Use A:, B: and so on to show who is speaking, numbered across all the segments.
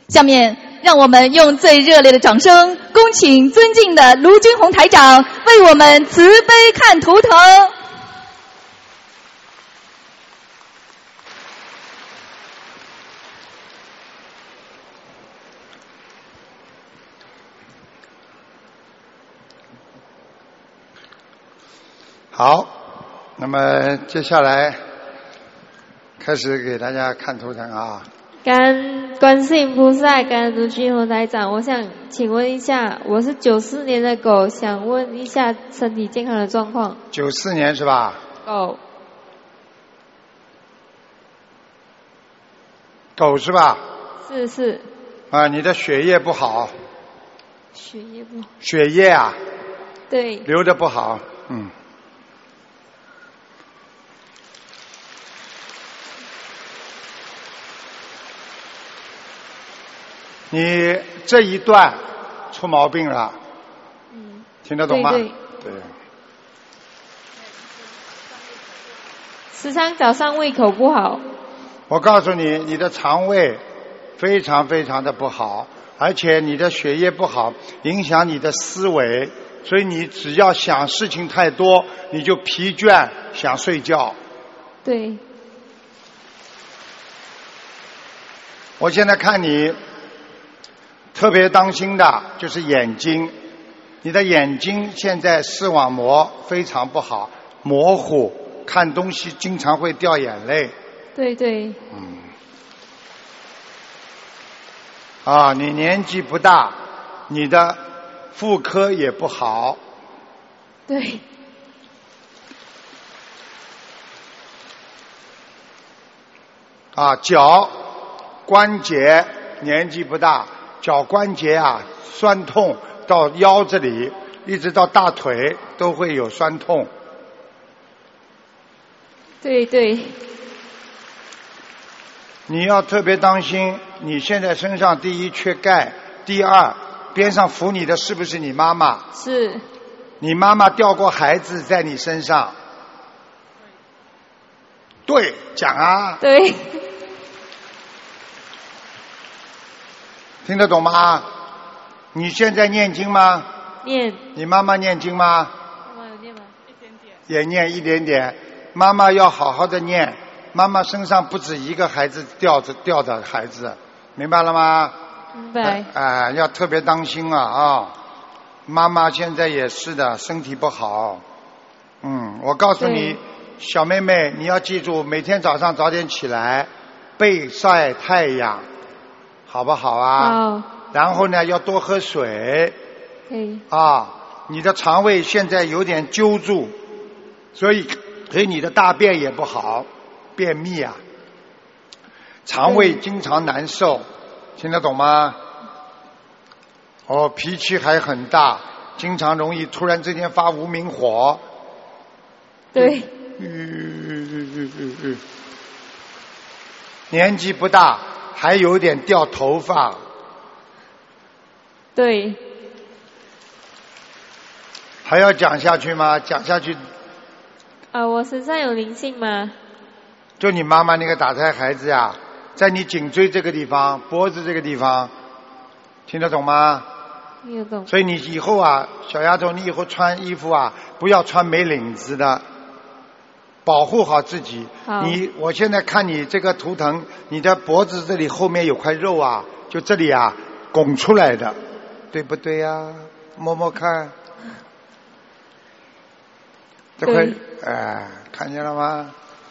A: 下面让我们用最热烈的掌声，恭请尊敬的卢军红台长为我们慈悲看图腾。
B: 好，那么接下来开始给大家看图腾啊。
C: 感恩观世音菩萨，感恩卢军红台长。我想请问一下，我是94年的狗，想问一下身体健康的状况。
B: 94年是吧？狗是吧？
C: 是。
B: 啊，你的血液不好。
C: 血液不好。
B: 血液啊？
C: 对。
B: 流得不好，你这一段出毛病了，听得懂吗？
C: 对。时常早上胃口不好。
B: 我告诉你，你的肠胃非常非常的不好，而且你的血液不好，影响你的思维，所以你只要想事情太多，你就疲倦，想睡觉。
C: 对。
B: 我现在看你特别当心的就是眼睛，你的眼睛现在视网膜非常不好，模糊，看东西经常会掉眼泪。
C: 对。
B: 你年纪不大，你的妇科也不好。
C: 对。
B: 脚关节年纪不大，脚关节酸痛到腰这里，一直到大腿都会有酸痛。
C: 对。
B: 你要特别当心，你现在身上第一缺钙，第二边上扶你的是不是你妈妈？
C: 是。
B: 你妈妈掉过孩子在你身上？对，讲啊。
C: 对。
B: 听得懂吗？你现在念经吗？
C: 念。
B: 你妈妈念经吗？
C: 妈妈有念吗？一点点。
B: 也念一点点。妈妈要好好的念，妈妈身上不止一个孩子掉的孩子，明白了吗？
C: 明白。
B: 要特别当心啊！妈妈现在也是的，身体不好。我告诉你，小妹妹，你要记住，每天早上早点起来，背晒太阳，好不好啊？
C: 好。
B: 然后呢，要多喝水。你的肠胃现在有点揪住，所以你的大便也不好，便秘啊，肠胃经常难受，听得懂吗？脾气还很大，经常容易突然之间发无名火。
C: 对。
B: 年纪不大，还有点掉头发。
C: 对。
B: 还要讲下去吗？讲下去。
C: 我身上有灵性吗？
B: 就你妈妈那个打胎孩子呀，在你颈椎这个地方，脖子这个地方，听得懂吗？
C: 听得懂。
B: 所以你以后小丫头，你以后穿衣服不要穿没领子的，保护好自己。我现在看你这个图腾，你的脖子这里后面有块肉就这里拱出来的，对不对呀？摸摸看。这块看见了吗？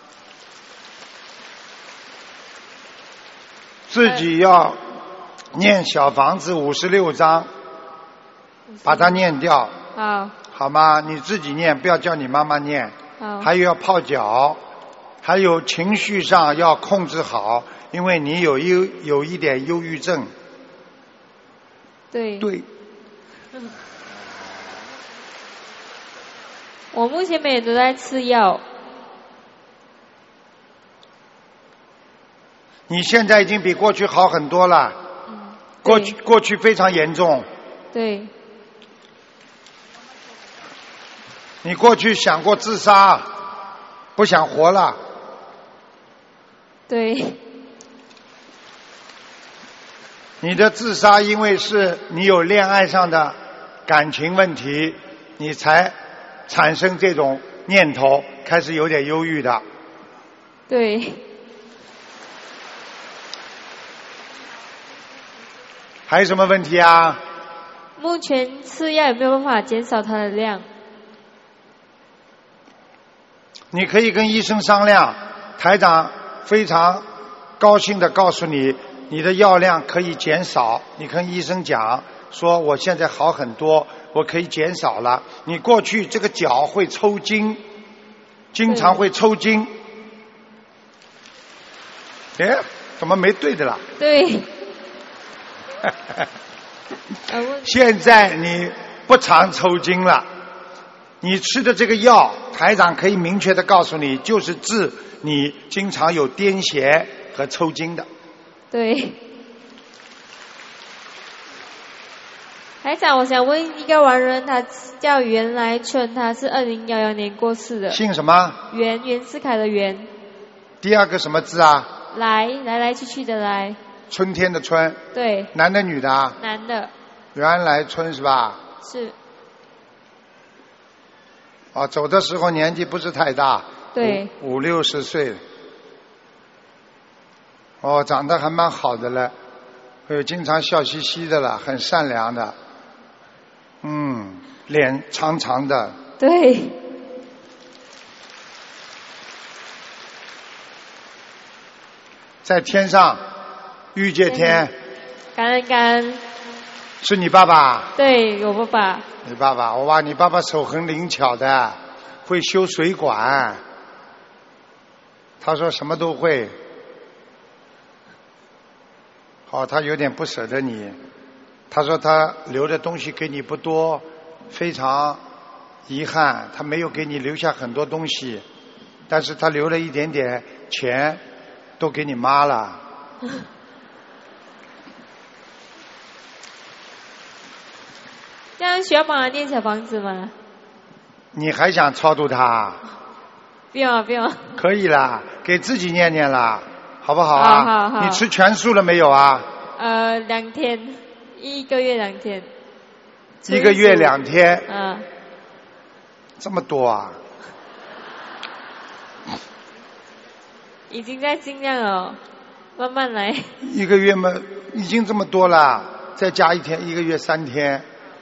B: 自己要念小房子56章，把它念掉。好吗？你自己念，不要叫你妈妈念。还有要泡脚，还有情绪上要控制好，因为你有一点忧郁症。
C: 对。我目前每天都在吃药。
B: 你现在已经比过去好很多了。过去非常严重。
C: 对。
B: 你过去想过自杀，不想活了。
C: 对。
B: 你的自杀因为是你有恋爱上的感情问题，你才产生这种念头，开始有点忧郁的。
C: 对。
B: 还有什么问题啊？
C: 目前吃药有没有办法减少它的量？
B: 你可以跟医生商量，台长非常高兴地告诉你，你的药量可以减少。你跟医生讲说，我现在好很多，我可以减少了。你过去这个脚会抽筋，经常会抽筋。哎，怎么没对的啦？
C: 对。
B: 现在你不常抽筋了，你吃的这个药，台长可以明确的告诉你，就是治你经常有癫痫和抽筋的。
C: 对。台长，我想问一个亡人，他叫袁来春，他是2011年过世的。
B: 姓什么？
C: 袁世凯的袁。
B: 第二个什么字啊？
C: 来去的来。
B: 春天的春。
C: 对。
B: 男的女的啊？
C: 男的。
B: 原来春是吧？
C: 是。
B: 哦，走的时候年纪不是太大。
C: 对。
B: 50、60岁。哦，长得还蛮好的了，经常笑嘻嘻的了，很善良的。脸长长的。
C: 对。
B: 在天上。玉界天，
C: 感恩。
B: 是你爸爸？
C: 对，我爸爸。
B: 你爸爸，哇，你爸爸手很灵巧的，会修水管。他说什么都会。好，他有点不舍得你。他说他留的东西给你不多，非常遗憾，他没有给你留下很多东西，但是他留了一点点钱，都给你妈了。
C: 这样需要帮他念小房子吗？
B: 你还想超度他？
C: 不用。
B: 可以啦，给自己念念啦，好不好啊？
C: 好。
B: 你吃全素了没有啊
C: ？2天，1个月2天。
B: 1个月2天。这么多啊？
C: 已经在尽量了，慢慢来。
B: 1个月嘛，已经这么多了，再加1天，1个月3天。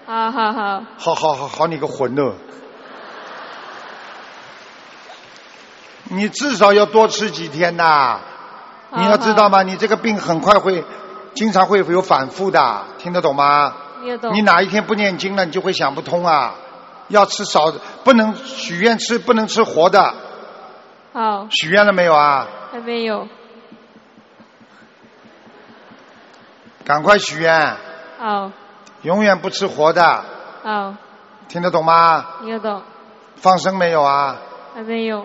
B: 好，你个混哦！你至少要多吃几天呐！你要知道吗？你这个病很快会，经常会有反复的，听得懂吗？
C: 听得懂。
B: 你哪一天不念经了，你就会想不通啊！要吃少，不能许愿吃，不能吃活的。
C: 好。
B: 许愿了没有啊？
C: 还没有。
B: 赶快许愿。
C: 好。
B: 永远不吃活的。
C: 好。
B: 听得懂吗？
C: 听得懂。
B: 放生没有啊？
C: 还没有。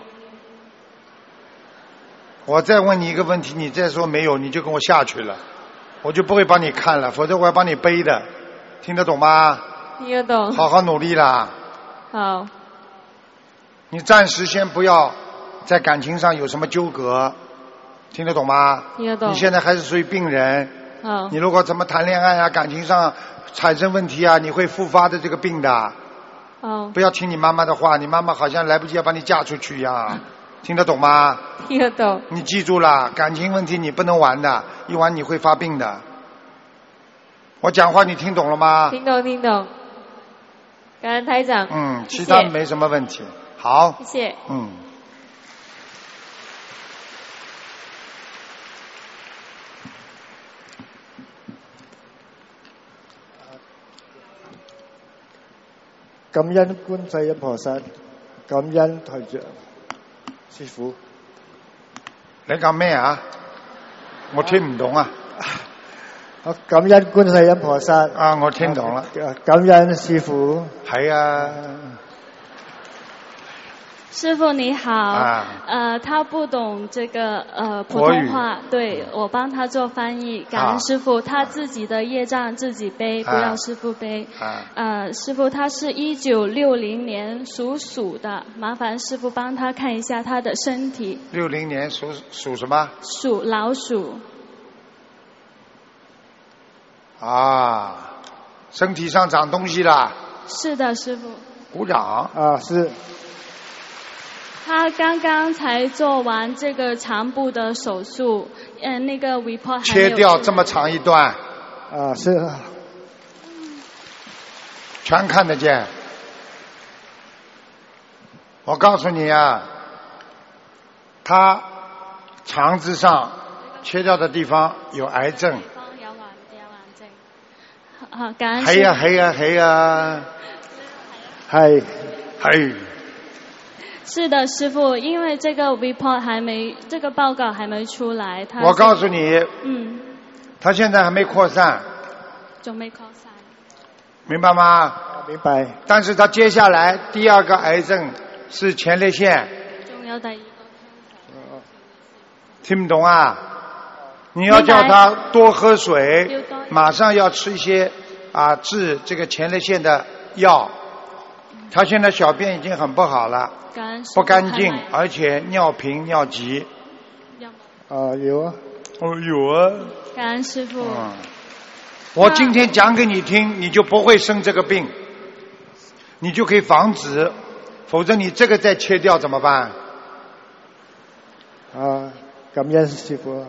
B: 我再问你一个问题，你再说没有，你就跟我下去了，我就不会帮你看了，否则我要帮你背的。听得懂吗？
C: 听得懂。
B: 好好努力啦。
C: 好。
B: 你暂时先不要在感情上有什么纠葛，听得懂吗？
C: 听得懂。
B: 你现在还是属于病人。
C: 好。
B: 你如果怎么谈恋爱啊，感情上产生问题啊，你会复发的这个病的。不要听你妈妈的话，你妈妈好像来不及要把你嫁出去一样。听得懂吗？
C: 听得懂。
B: 你记住了，感情问题你不能玩的，一玩你会发病的。我讲话你听懂了吗？
C: 听懂。感恩台长。
B: 其他没什么问题。好。
C: 谢谢。
D: 感恩觀世音菩薩，感恩台長師傅。
B: 你講咩啊？我聽唔懂啊。
D: 感恩觀世音菩薩。
B: 我聽懂了。
D: 感恩師傅。
B: 係啊。
E: 師傅你好，他不懂這個普通話，對，我幫他做翻譯。感恩師傅，他自己的業障自己背，不要師傅背。師傅他是1960年屬鼠的，麻煩師傅幫他看一下他的身體。
B: 60年屬什麼？
E: 屬老鼠。
B: 啊，身体上长东西了。
E: 是的，师父。
B: 鼓掌。
D: 啊，是。
E: 他刚刚才做完这个肠部的手术，那个 report 还没有
B: 切掉这么长一段。
D: 啊，是。
B: 全看得见。我告诉你啊，他肠子上切掉的地方有癌症。
E: 好，感恩。
B: 係啊係啊係啊，係係。
E: 是的，師父，因為這個 report 還沒，這個報告還沒出來。
B: 我告訴你，他現在還沒擴散。
E: 仲沒擴散。
B: 明白嗎？
D: 明白。
B: 但是他接下來第二個癌症是前列腺。
E: 仲有第二個。
B: 聽唔懂啊？你要叫他多喝水，馬上要吃一些治這個前列腺的藥。他現在小便已經很不好了，不乾淨，而且尿頻尿急。
D: 有啊。
B: 有啊。
E: 感恩師父。
B: 我今天講給你聽，你就不會生這個病，你就可以防止，否則你這個再切掉怎麼辦？
D: 感恩師父。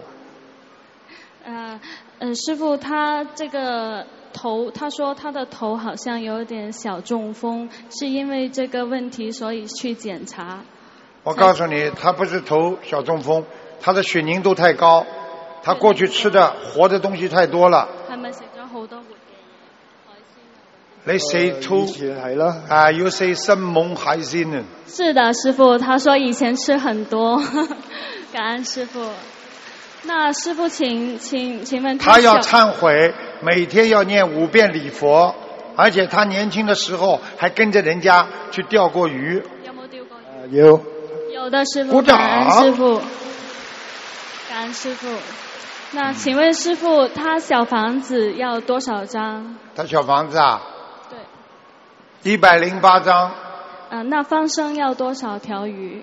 E: 師父，他這個頭，他說他的頭好像有點小中風，是因為這個問題所以去檢查。
B: 我告訴你，他不是頭小中風，他的血凝度太高，他過去吃的活的東西太多了。
E: 係咪食咗好多活嘅嘢？
B: 你食粗
D: 係咯。
B: 要食生猛海鮮啊！
E: 是的，師父，他說以前吃很多，感恩師父。那師父請問
B: 他要懺悔，每天要念5遍禮佛，而且他年輕的時候還跟着人家去釣過魚。
E: 有冇釣過魚？
D: 有。
E: 有的師父。
B: 鼓掌。
E: 感恩師父。感恩師父。那請問師父，他小房子要多少張？
B: 他小房子啊？
E: 對。
B: 108張。
E: 那放生要多少條魚？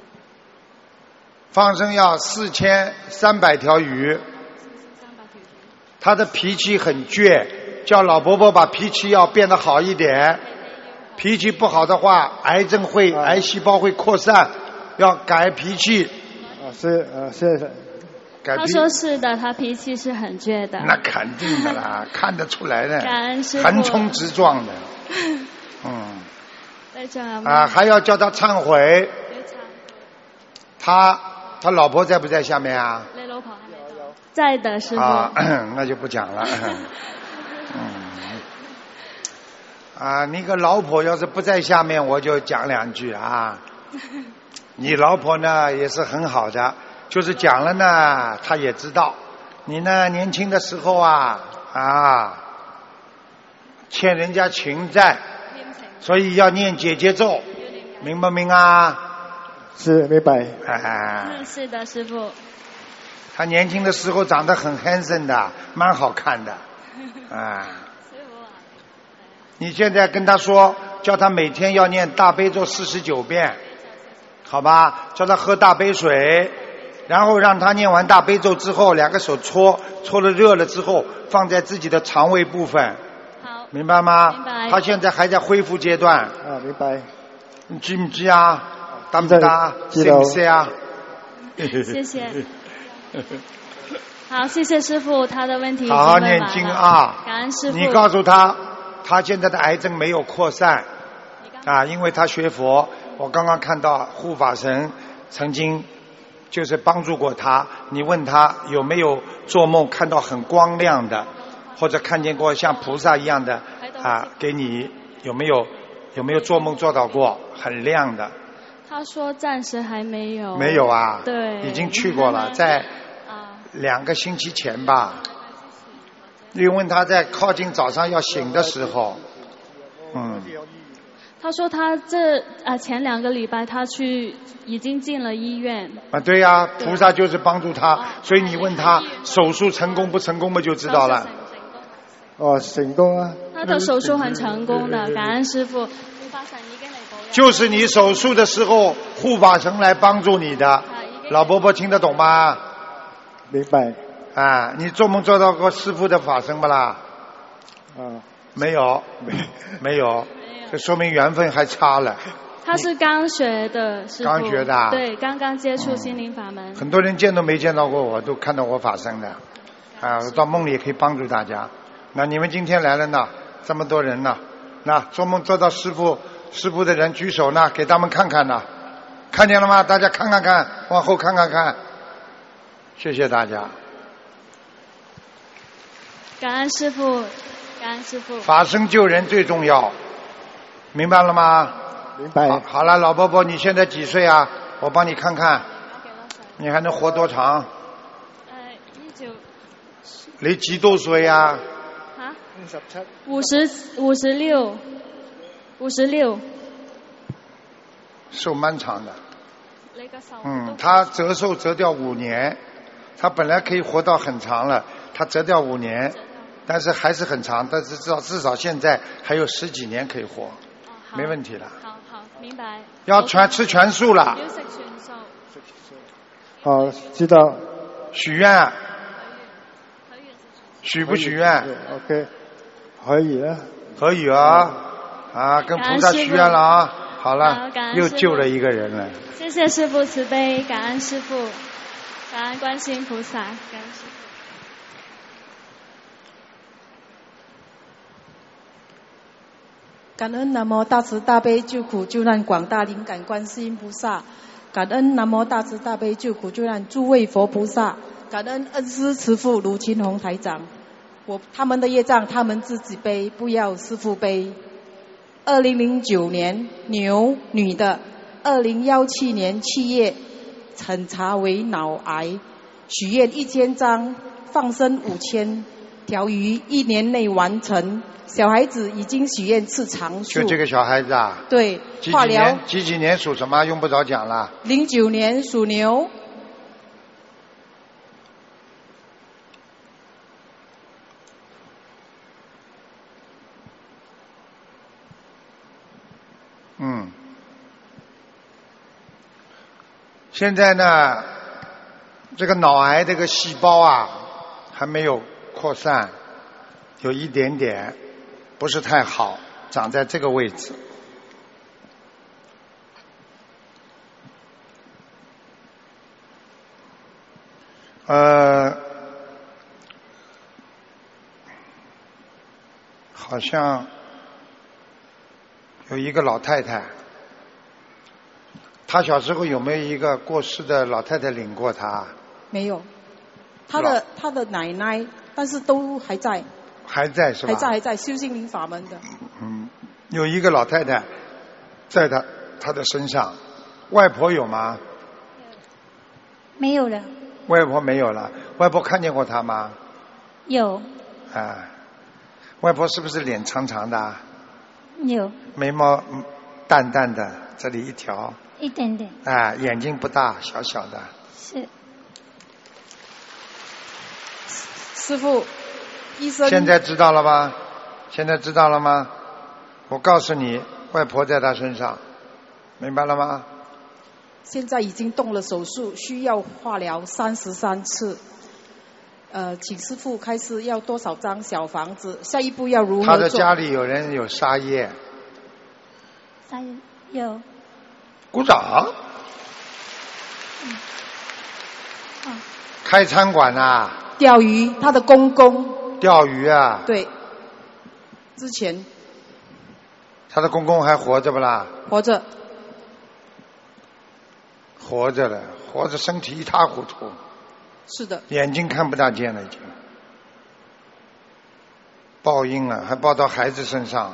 B: 放生要4300條魚。他的脾氣很倔，叫老伯伯把脾氣要變得好一點。脾氣不好的話，癌細胞會擴散，要改脾氣。
D: 是。
B: 改脾氣。
E: 他說是的，他脾氣是很倔的。
B: 那肯定的啦，看得出來的。
E: 感恩師父。
B: 橫衝直撞的。還要叫他懺悔。他老婆在不在下面啊？
E: 你老婆還沒到。在的，師父。
B: 那就不講了。你個老婆要是不在下面，我就講兩句啊。你老婆呢也是很好的，就是講了呢，她也知道。你呢年輕的時候欠人家情債，所以要念姐姐咒，明不明啊？
D: 是，明白。
E: 是的，師父。
B: 他年輕的時候長得很 handsome 的，蠻好看的。你現在跟他說，叫他每天要念大悲咒49遍，好吧？叫他喝大杯水，然後讓他念完大悲咒之後，2個手搓了熱了之後，放在自己的腸胃部分。
E: 好。
B: 明白嗎？
E: 明白。
B: 他現在還在恢復階段。
D: 明白。
B: 你知唔知啊？答唔答？識唔識啊？
E: 謝謝。好，謝謝師父，他的問題
B: 好好念經啊！
E: 感恩師父。
B: 你告訴他，他現在的癌症沒有擴散因為他學佛。我剛剛看到護法神曾經就是幫助過他。你問他有沒有做夢看到很光亮的，或者看見過像菩薩一樣的給你有沒有做夢做到過很亮的？
E: 他說暫時還沒有。
B: 沒有啊？
E: 對。
B: 已經去過了，在2個星期前吧。你問他在靠近早上要醒的時候，
E: 他說他前2個禮拜他已經進了醫院。
B: 對呀，菩薩就是幫助他，所以你問他手術成功不成功嘛，就知道了。
D: 成功啊。
E: 他的手術很成功的，感恩師父。
B: 就是你手術的時候，護法神來幫助你的。老伯伯聽得懂嗎？
D: 明白。
B: 你做夢做到過師父的法身不啦？ 没有，没有，这说明缘分还差了。
E: 他是刚学的师父，
B: 刚学的啊？
E: 对，刚刚接触心灵法门。
B: 很多人见都没见到过我，都看到我法身的，到梦里也可以帮助大家。那你们今天来了呢，这么多人呢，那做梦做到师父的人举手呢，给他们看看呢，看见了吗？大家看看看，往后看看看，谢谢大家。
E: 感恩师父，感恩师父。
B: 法身救人最重要，明白了吗？
D: 明白。
B: 好了，老伯伯，你现在几岁啊？我帮你看看，你还能活多长？19。你几多歲啊
E: ？56。
B: 寿蛮长的。他折寿折掉5年，他本来可以活到很长了，他折掉5年，但是还是很长，但是至少现在还有10几年可以活，没问题了。
E: 好，明白。
B: 要吃全素了。
E: 要食全素。
D: 好，知道。
B: 许愿。许不许愿
D: ？OK， 可以啊。
B: 可以啊，跟菩萨许愿了啊。好了，又救了一个人了。
E: 谢谢师父慈悲，感恩师父，感恩观世音菩萨，感恩师父。
F: 感恩南无大慈大悲救苦救难广大灵感观世音菩萨，感恩南无大慈大悲救苦救难诸位佛菩萨，感恩恩师慈父卢清宏台长。他们的业障他们自己背，不要师父背。2009年牛女的，2017年7月诊查为脑癌，许愿1000张，放生5000条鱼，1年内完成。小孩子已经许愿吃长寿。
B: 就这个小孩子啊？
F: 对，化疗。
B: 几年属什么？用不着讲了。
F: 09年属牛。
B: 现在呢，这个脑癌这个细胞啊，还没有扩散，有一点点，不是太好，长在这个位置。好像有一个老太太。他小时候有没有一个过世的老太太领过他？
F: 没有，他的奶奶，但是都还在。
B: 还在是吧？
F: 还在修心灵法门的。
B: 有一个老太太在他的身上，外婆有吗？
G: 没有了。
B: 外婆没有了，外婆看见过他吗？
G: 有。
B: 外婆是不是脸长长的？
G: 有。
B: 眉毛淡淡的，这里一条。
G: 一点点。
B: 眼睛不大，小小的。
G: 是。
F: 师父，医生。
B: 现在知道了吗？我告诉你，外婆在他身上，明白了吗？
F: 现在已经动了手术，需要化疗33次。请师父开始要多少张小房子？下一步要如何做？
B: 他的家里有人有杀业。
G: 杀业有。
B: 鼓掌。开餐馆啊。
F: 钓鱼，他的公公。
B: 钓鱼啊。
F: 对。之前。
B: 他的公公还活着不啦？
F: 活着。
B: 活着了，活着身体一塌糊涂。
F: 是的。
B: 眼睛看不大见了已经。报应了，还报到孩子身上。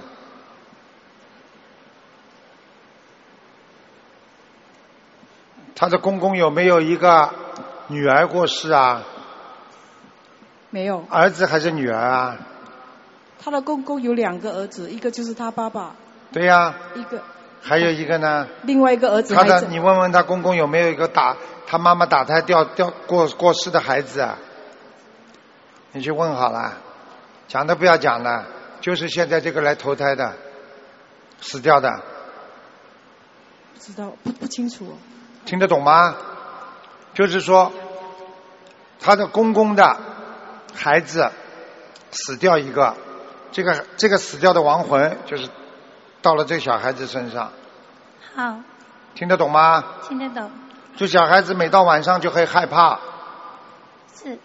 B: 他的公公有没有一个女儿过世啊？
F: 没有。
B: 儿子还是女儿啊？
F: 他的公公有2个儿子，一个就是他爸爸。
B: 对呀。
F: 一个。
B: 还有一个呢？
F: 另外一个儿子还在。
B: 你问问他公公有没有一个他妈妈打胎过世的孩子啊？你去问好了，讲都不要讲了，就是现在这个来投胎的，死掉的。
F: 不知道，不清楚。
B: 听得懂吗？就是说，他的公公的孩子死掉一个， 这个死掉的亡魂就是到了这小孩子身上。
G: 好。
B: 听得懂吗？
G: 听得懂。
B: 就小孩子每到晚上就会害怕。
G: 是。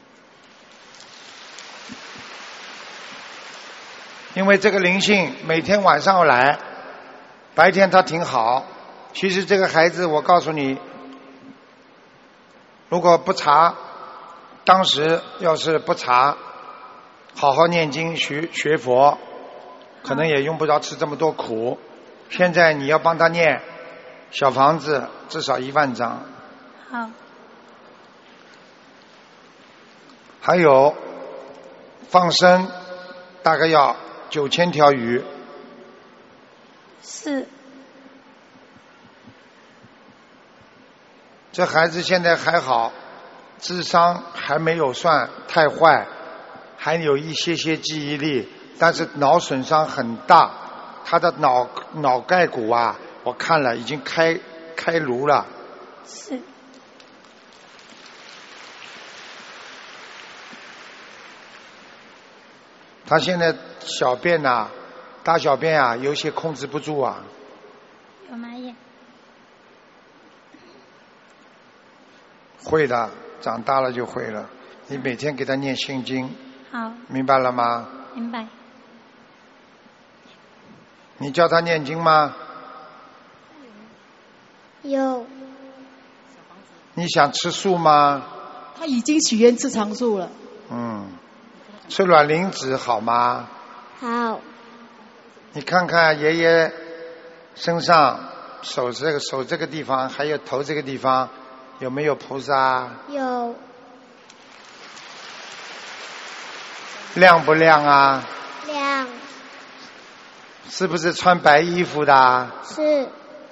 B: 因为这个灵性每天晚上来，白天他挺好。其实这个孩子，我告诉你，如果不查，当时要是不查，好好念经学佛，可能也用不着吃这么多苦。现在你要帮他念小房子，至少1万张。
G: 好。
B: 还有放生，大概要9000条鱼。
G: 是。
B: 这孩子现在还好，智商还没有算太坏，还有一些记忆力，但是脑损伤很大，他的脑盖骨啊，我看了已经开颅了。
G: 是。
B: 他现在小便啊，大小便啊，有些控制不住啊。
G: 有吗也？
B: 会的，长大了就会了。你每天给他念心经。
G: 好。
B: 明白了吗？
G: 明白。
B: 你叫他念经吗？
G: 有。
B: 你想吃素吗？
F: 他已经许愿吃长素了。
B: 吃卵磷脂好吗？
G: 好。
B: 你看看爷爷身上手这个地方，还有头这个地方，有没有菩萨？
G: 有。
B: 亮不亮啊？
G: 亮。
B: 是不是穿白衣服的？
G: 是。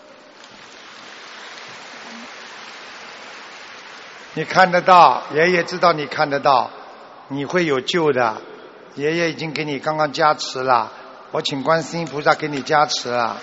B: 你看得到，爷爷知道你看得到，你会有救的。爷爷已经给你刚刚加持了，我请观世音菩萨给你加持了。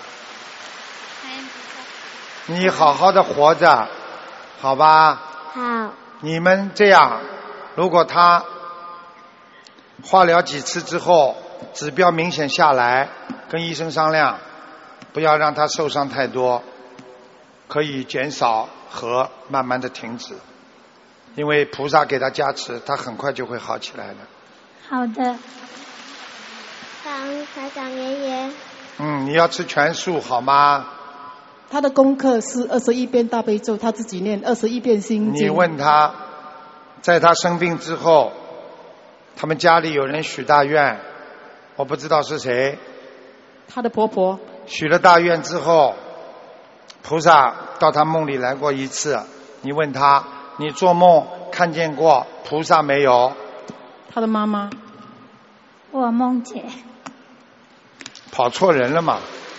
B: 你好好的活着，好吧？
G: 好。
B: 你们这样，如果他化疗几次之后，指标明显下来，跟医生商量，不要让他受伤太多，可以减少和慢慢的停止。因为菩萨给他加持，他很快就会好起来的。
G: 好的。感恩台长爷爷。
B: 你要吃全素好吗？
F: 他的功课是21遍大悲咒，他自己念21遍心经。
B: 你问他，在他生病之后，他们家里有人许大愿，我不知道是谁。
F: 他的婆婆。
B: 许了大愿之后，菩萨到他梦里来过一次。你问他，你做梦看见过菩萨没有？
F: 他的妈妈。
G: 我梦见。
B: 跑错人了嘛？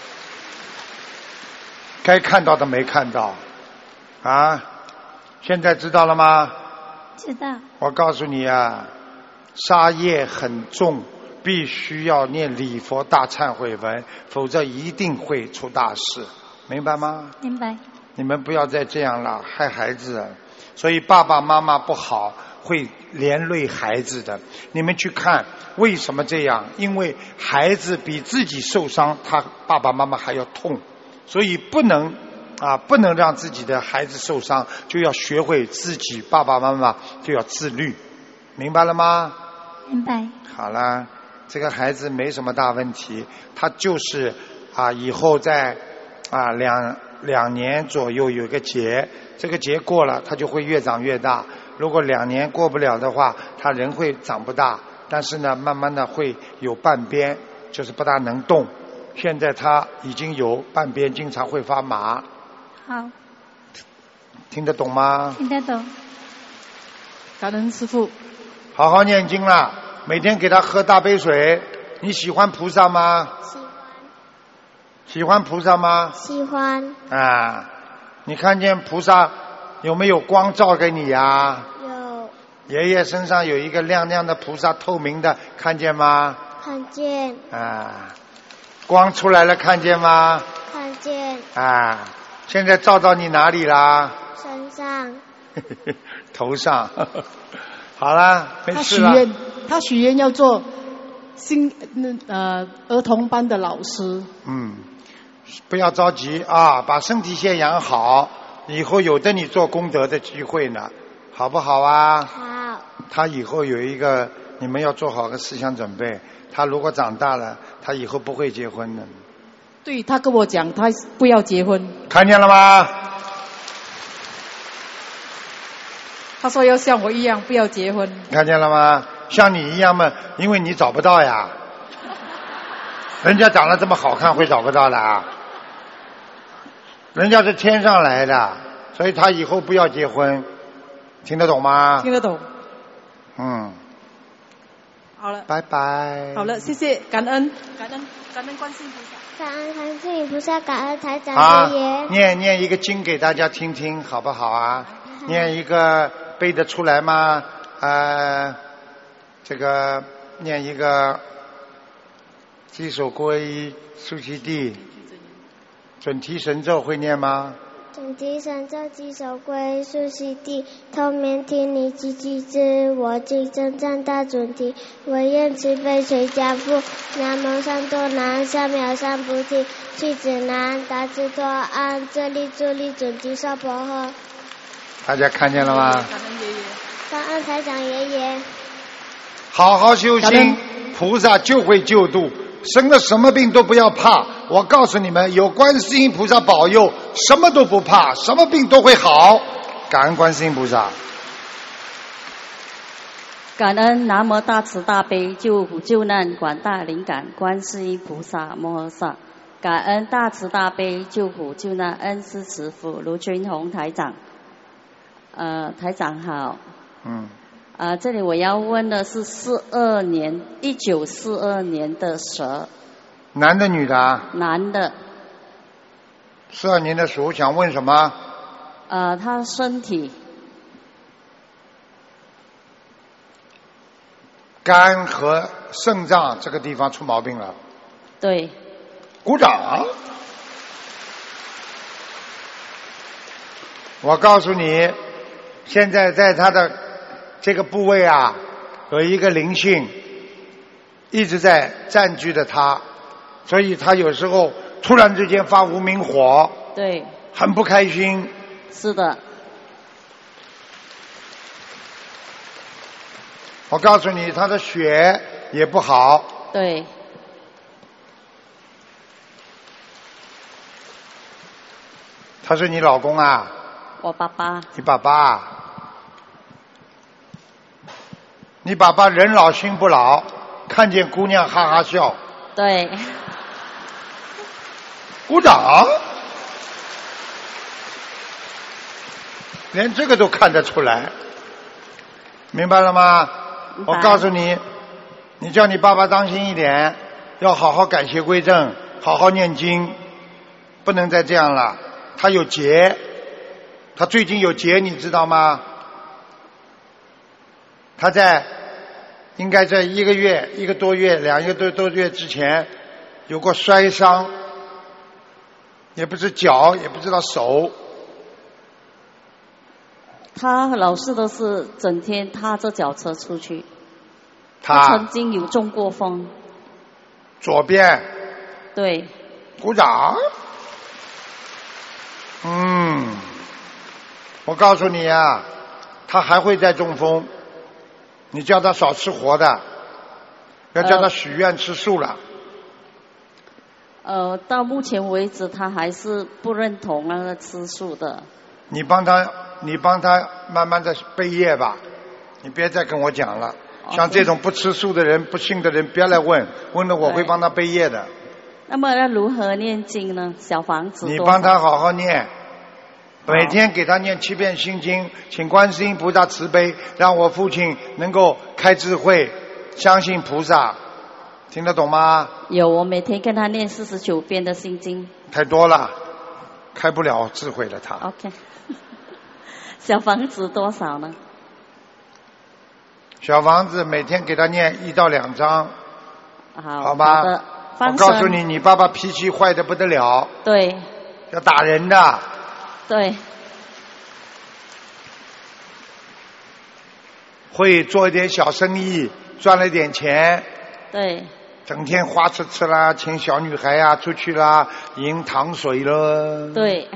B: 该看到的没看到啊！现在知道了吗？
G: 知道。
B: 我告诉你啊，杀业很重，必须要念礼佛大忏悔文，否则一定会出大事，明白吗？
G: 明白。
B: 你们不要再这样了，害孩子。所以爸爸妈妈不好，会连累孩子的。你们去看为什么这样？因为孩子比自己受伤，他爸爸妈妈还要痛。所以不能让自己的孩子受伤，就要学会自己爸爸妈妈就要自律，明白了吗？
G: 明白。
B: 好了，这个孩子没什么大问题，他就是以后在两年左右有个节，这个节过了他就会越长越大。如果2年过不了的话，他人会长不大，但是呢慢慢的会有半边，就是不大能动。现在他已经有半边经常会发麻。
G: 好。
B: 听得懂吗？
G: 听得懂。
F: 感恩师父。
B: 好好念经啦，每天给他喝大杯水。你喜欢菩萨吗？
G: 喜欢。
B: 喜欢菩萨吗？
G: 喜欢。
B: 你看见菩萨有没有光照给你呀？
G: 有。
B: 爷爷身上有一个亮亮的菩萨，透明的，看见吗？
G: 看见。
B: 光出来了，看见吗？
G: 看见。
B: 现在照到你哪里啦？
G: 身上。
B: 头上。好了，没事了。
F: 他许愿要做儿童班的老师。
B: 不要着急啊，把身体先养好，以后有的你做功德的机会呢，好不好啊？
G: 好。
B: 他以后有一个，你们要做好个思想准备。他如果长大了，他以后不会结婚的。
F: 对，他跟我讲，他不要结婚。
B: 看见了吗？
F: 他说要像我一样，不要结婚。
B: 看见了吗？像你一样嘛，因为你找不到呀。人家长得这么好看，会找不到的啊。人家是天上来的，所以他以后不要结婚，听得懂吗？
F: 听得懂。
B: 好了，拜拜。
F: 好了，谢谢，感恩观世音菩萨，
G: 感恩观世音菩萨，感恩台长爷爷。
B: 念一个经给大家听听，好不好啊？念一个背得出来吗？这个念一个稽首皈依苏悉地准提神咒会念吗？
G: 准提神咒稽首皈依苏悉地，透明听你积积之，我今生赞大准提，唯愿慈悲垂家父，南无三多南三藐三菩提，去子南达智多安，这力助力准提娑婆诃。
B: 大家看见了吗？
F: 感恩爷爷，
G: 感恩台长爷爷。
B: 好好修心，菩萨就会救度。生了什么病都不要怕，我告诉你们，有观世音菩萨保佑，什么都不怕，什么病都会好。感恩观世音菩萨。
H: 感恩南无大慈大悲救苦救难广大灵感观世音菩萨摩诃萨。感恩大慈大悲救苦救难恩师慈父卢军宏台长。台长好。这里我要问的是1942年的蛇。
B: 男的女的啊？
H: 男的。
B: 42年的鼠，想问什么？
H: 他身体。
B: 肝和肾脏这个地方出毛病了。
H: 对。
B: 鼓掌。我告诉你，现在在他的这个部位啊，有一个灵性一直在占据着他，所以他有时候突然之间发无名火。
H: 对。
B: 很不开心。
H: 是的。
B: 我告诉你，他的血也不好。
H: 对。
B: 他是你老公啊？
H: 我爸爸。
B: 你爸爸？你爸爸人老心不老，看见姑娘哈哈笑。
H: 对。
B: 鼓掌。连这个都看得出来，明白了吗？我告诉你，你叫你爸爸当心一点，要好好改邪归正，好好念经，不能再这样了。他有劫，他最近有劫，你知道吗？他应该在1个月、1个多月、2个多月之前有过摔伤，也不是脚，也不知道手。
H: 他老是都是整天踏着脚车出去。
B: 他
H: 曾经有中过风。
B: 左边。
H: 对。
B: 鼓掌。我告诉你啊，他还会再中风。你叫他少吃活的，要叫他许愿吃素了。
H: 到目前为止他还是不认同那个吃素的。
B: 你帮他慢慢的背业吧，你别再跟我讲了。像这种不吃素的人、不信的人，别来问了我会帮他背业的。
H: 那么要如何念经呢？小房子
B: 你帮他好好念，每天给他念7遍心经，请观世音菩萨慈悲，让我父亲能够开智慧，相信菩萨，听得懂吗？
H: 有，我每天跟他念49遍的心经。
B: 太多了，开不了智慧了他。
H: OK。小房子多少呢？
B: 小房子每天给他念1到2章。好吧。
H: 好的。
B: 我告诉你，你爸爸脾气坏得不得了。
H: 对。
B: 要打人的。
H: 对。会
B: 做一点小生意，赚了点钱，
H: 对。
B: 整天花痴痴啦，请小女孩呀出去啦，饮糖水了。
H: 对。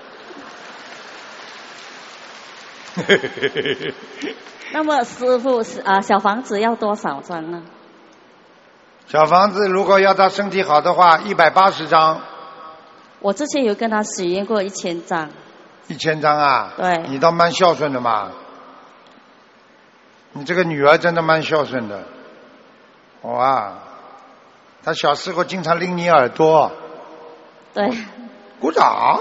H: 那么师父小房子要多少张呢？
B: 小房子如果要他身体好的话，180张。
H: 我之前有跟他许愿过1000张。
B: 1000张啊？
H: 对。
B: 你倒蛮孝顺的嘛。你这个女儿真的蛮孝顺的。哇，她小时候经常拎你耳朵。
H: 对。
B: 鼓掌。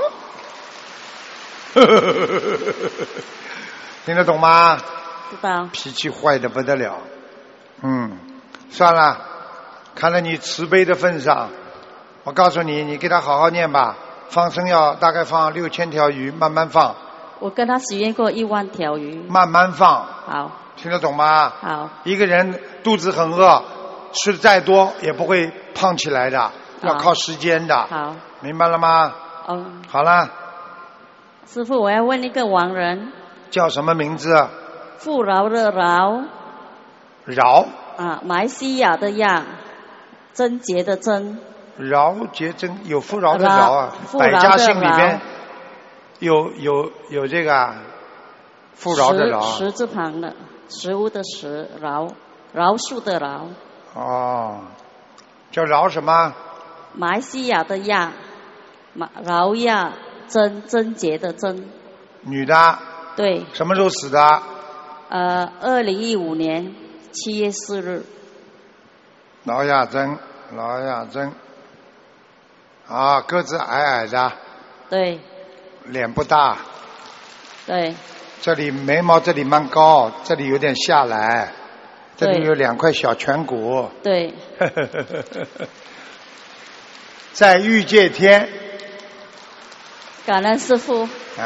B: 听得懂吗？
H: 知道。
B: 脾气坏得不得了。算了，看在你慈悲的份上，我告诉你，你给他好好念吧。放生要大概放6000条鱼，慢慢放。
H: 我跟他许愿过1万条鱼。
B: 慢慢放。
H: 好。
B: 听得懂吗？
H: 好。
B: 一个人肚子很饿，吃再多也不会胖起来的，要靠时间的。
H: 好。
B: 明白了吗？好了。
H: 师父，我要问一个亡人。
B: 叫什么名字？
H: 富饶的饶。
B: 饶。
H: 马来西亚的亚，贞洁的贞。
B: 饶洁贞，有富饶的饶啊，百家姓里边有这个富饶的饶。
H: 十字旁的，食物的食，饶恕的饶。
B: 哦，叫饶什么？
H: 马来西亚的亚，饶亚贞洁的贞。
B: 女的。
H: 对。
B: 什么时候死的
H: ？2015年7月4日。
B: 劳亚珍。个子矮矮的。
H: 对。
B: 脸不大。
H: 对。
B: 这里眉毛这里蛮高，这里有点下来，这里有2块小颧骨。
H: 对。
B: 在欲界天。
H: 感恩师父。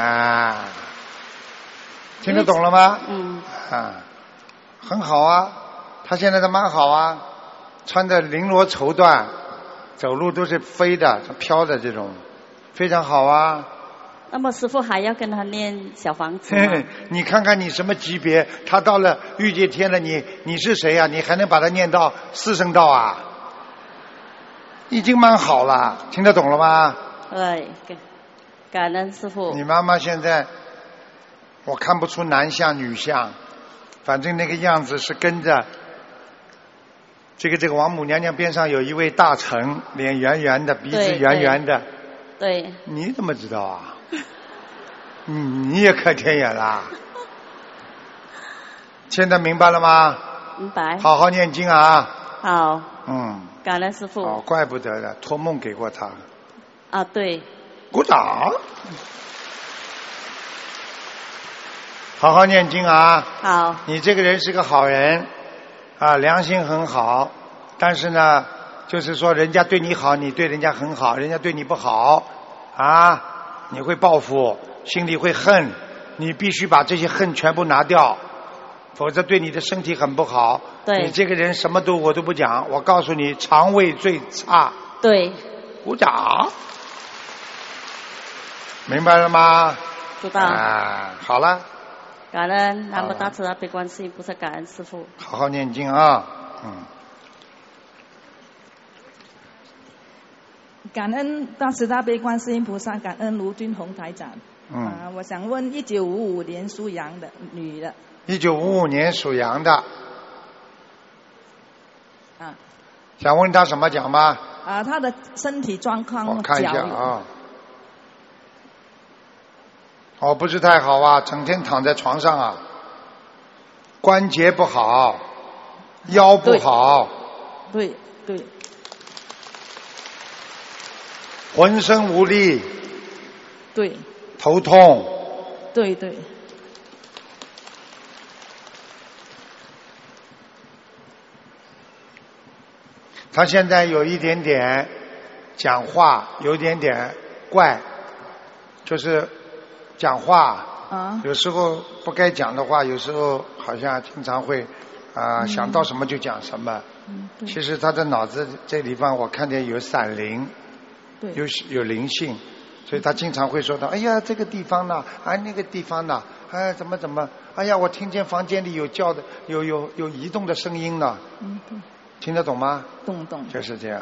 B: 听得懂了吗？很好啊，他现在都蛮好啊，穿的绫罗绸缎，走路都是飞的飘的，这种非常好啊。
H: 那么师父还要跟他念小房子吗？
B: 你看看你什么级别，他到了欲界天了，你是谁啊？你还能把他念到4圣道啊？已经蛮好了，听得懂了吗？
H: 对，感恩师父。
B: 你妈妈现在我看不出男相女相，反正那个样子是跟着这个王母娘娘边上有一位大臣，脸圆圆的，鼻子圆圆的。
H: 对。
B: 你怎么知道啊？你也看天眼啦？现在明白了吗？
H: 明白。
B: 好好念经啊。
H: 好。感恩师父。
B: 怪不得的，托梦给过他。
H: 对。
B: 鼓掌。好好念经啊。
H: 好。
B: 你这个人是个好人良心很好，但是呢就是说人家对你好，你对人家很好，人家对你不好你会报复，心里会恨，你必须把这些恨全部拿掉，否则对你的身体很不好。
H: 对。
B: 你这个人什么我都不讲，我告诉你，肠胃最差。
H: 对。
B: 鼓掌。明白了吗？
H: 知道。
B: 好了。
H: 感恩南无大慈大悲观世音菩萨，感恩师父。
B: 好好念经啊。
F: 感恩大慈大悲观世音菩萨，感恩卢军宏台长。我想问1955年属羊的女的。
B: 1955年属羊的。想问她什么讲吗？
F: 她的身体状况。
B: 我看一下不是太好啊，整天躺在床上啊，关节不好，腰不好。
F: 对。
B: 浑身无力。
F: 对。
B: 头痛。
F: 对。
B: 他现在有一点点讲话有一点点怪，就是讲话有时候不该讲的话，有时候好像经常会想到什么就讲什么。其实他的脑子这地方我看见有闪灵，有灵性，所以他经常会说到，哎呀这个地方呢，那个地方呢，怎么，哎呀我听见房间里有叫的，有移动的声音呢。 听得懂吗？
F: 懂。
B: 就是这样。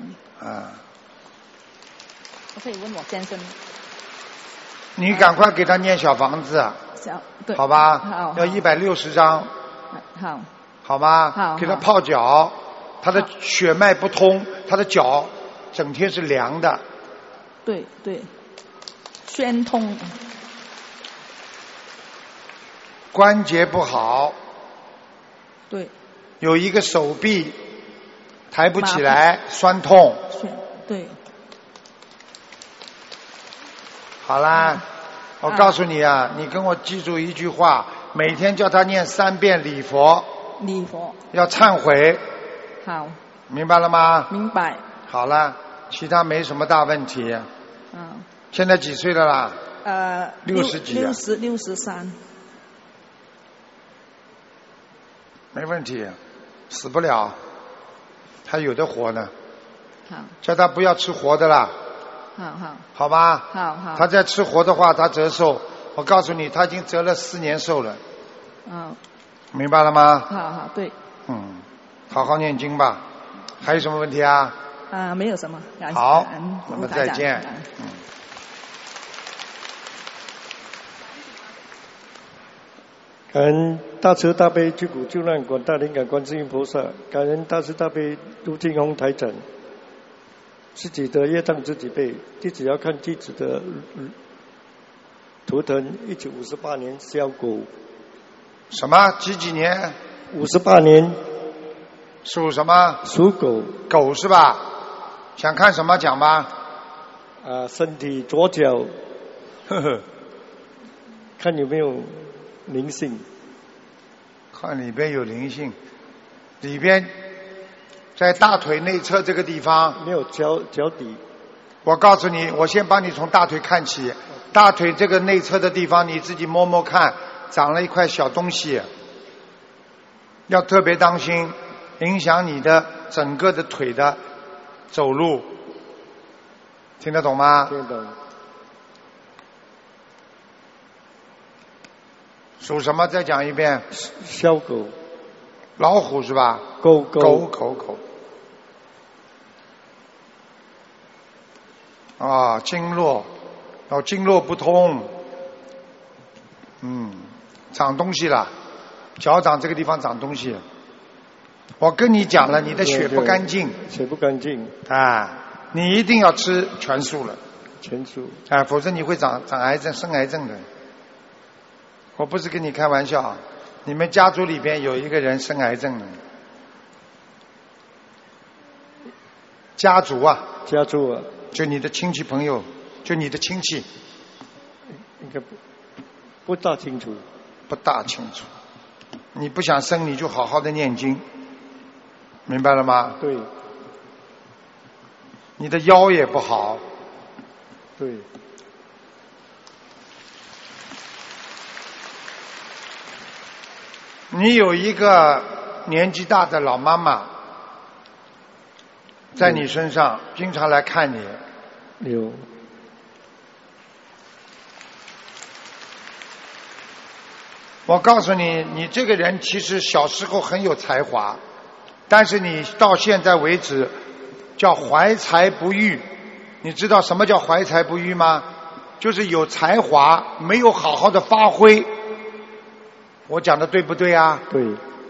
F: 我可以问我先生。
B: 你赶快给他念小房子。
F: 对。
B: 好吧。
F: 好。
B: 要160张。
F: 好。
B: 好吗？
F: 好。
B: 给他泡脚，他的血脉不通，他的脚整天是凉的。
F: 对，宣通。
B: 关节不好。
F: 对。
B: 有一个手臂抬不起来，酸痛。
F: 对。
B: 好啦，我告诉你啊，你跟我记住一句话，每天叫他念3遍礼佛。
F: 礼佛。
B: 要忏悔。
F: 好。
B: 明白了吗？
F: 明白。
B: 好了，其他没什么大问题。现在几岁了啦？60几啊。
F: 63。
B: 没问题，死不了，还有的活呢。
F: 好。
B: 叫他不要吃活的啦。好吧。
F: 好。
B: 他再吃活的话，他折寿。我告诉你，他已经折了4年寿了。明白了吗？
F: 好，对。
B: 好好念经吧。还有什么问题啊？
F: 没有什么。
B: 好，我们再见。
D: 感恩大慈大悲救苦救难广大灵感观世音菩萨，感恩大慈大悲卢金红台长。自己的业障自己背，弟子要看弟子的图腾。1958年小狗。
B: 什么？几年
D: ？58年。
B: 属什么？
D: 属狗。
B: 狗是吧？想看什么讲吧？
D: 身体左脚，看有没有灵性。
B: 看里边有灵性，里边在大腿内侧这个地方。
D: 没有脚底。
B: 我告诉你，我先帮你从大腿看起，大腿这个内侧的地方你自己摸摸看，长了一块小东西，要特别当心，影响你的整个的腿的走路。听得懂吗？
D: 听得懂。
B: 属什么？再讲一遍。
D: 小狗。
B: 老虎是吧？
D: 狗。
B: 经络，经络不通。长东西了，脚掌这个地方长东西。我跟你讲了，你的血不干净。
D: 血不干净。
B: 你一定要吃全素了。
D: 全素。
B: 否则你会长癌症、生癌症的。我不是跟你开玩笑，你们家族里边有一个人生癌症了。家族啊。就你的亲戚朋友，就你的亲戚。
D: 应该不大清楚。
B: 你不想生，你就好好的念经，明白了吗？
D: 对。
B: 你的腰也不好。
D: 对。
B: 你有一个年纪大的老妈妈在你身上，经常来看你。
D: 有。
B: 我告诉你，你这个人其实小时候很有才华，但是你到现在为止叫怀才不遇。你知道什么叫怀才不遇吗？就是有才华没有好好的发挥。我讲的对不对啊？
D: 对。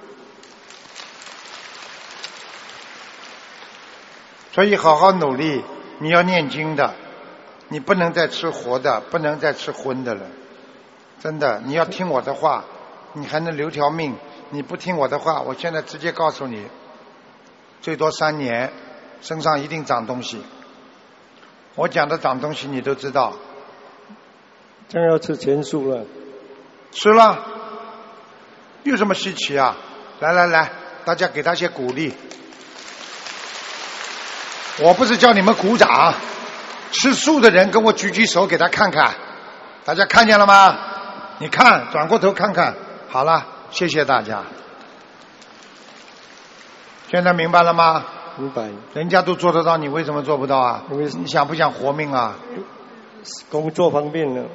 B: 所以好好努力，你要念经的，你不能再吃活的，不能再吃荤的了。真的，你要听我的话，你还能留条命。你不听我的话，我现在直接告诉你，最多3年，身上一定长东西。我讲的长东西你都知道。
D: 将要吃全素了。
B: 吃了，有什么稀奇啊？来，大家给他些鼓励。我不是叫你们鼓掌，吃素的人跟我举举手给他看看。大家看见了吗？你看，转过头看看。好了，谢谢大家。现在明白了吗？
D: 明白。
B: 人家都做得到，你为什么做不到啊？
D: 因为
B: 你想不想活命啊？
D: 工作方面呢？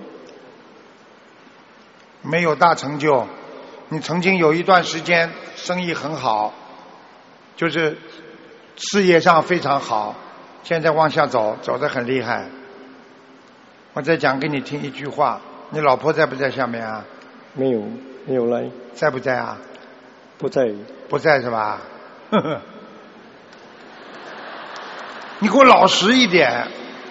B: 没有大成就。你曾经有一段时间生意很好， 就是事业上非常好，现在往下走，走得很厉害。我再讲给你听一句话，你老婆在不在下面啊？
D: 没有，没有来。
B: 在不在啊？
D: 不在。
B: 不在是吧？呵呵。你给我老实一点，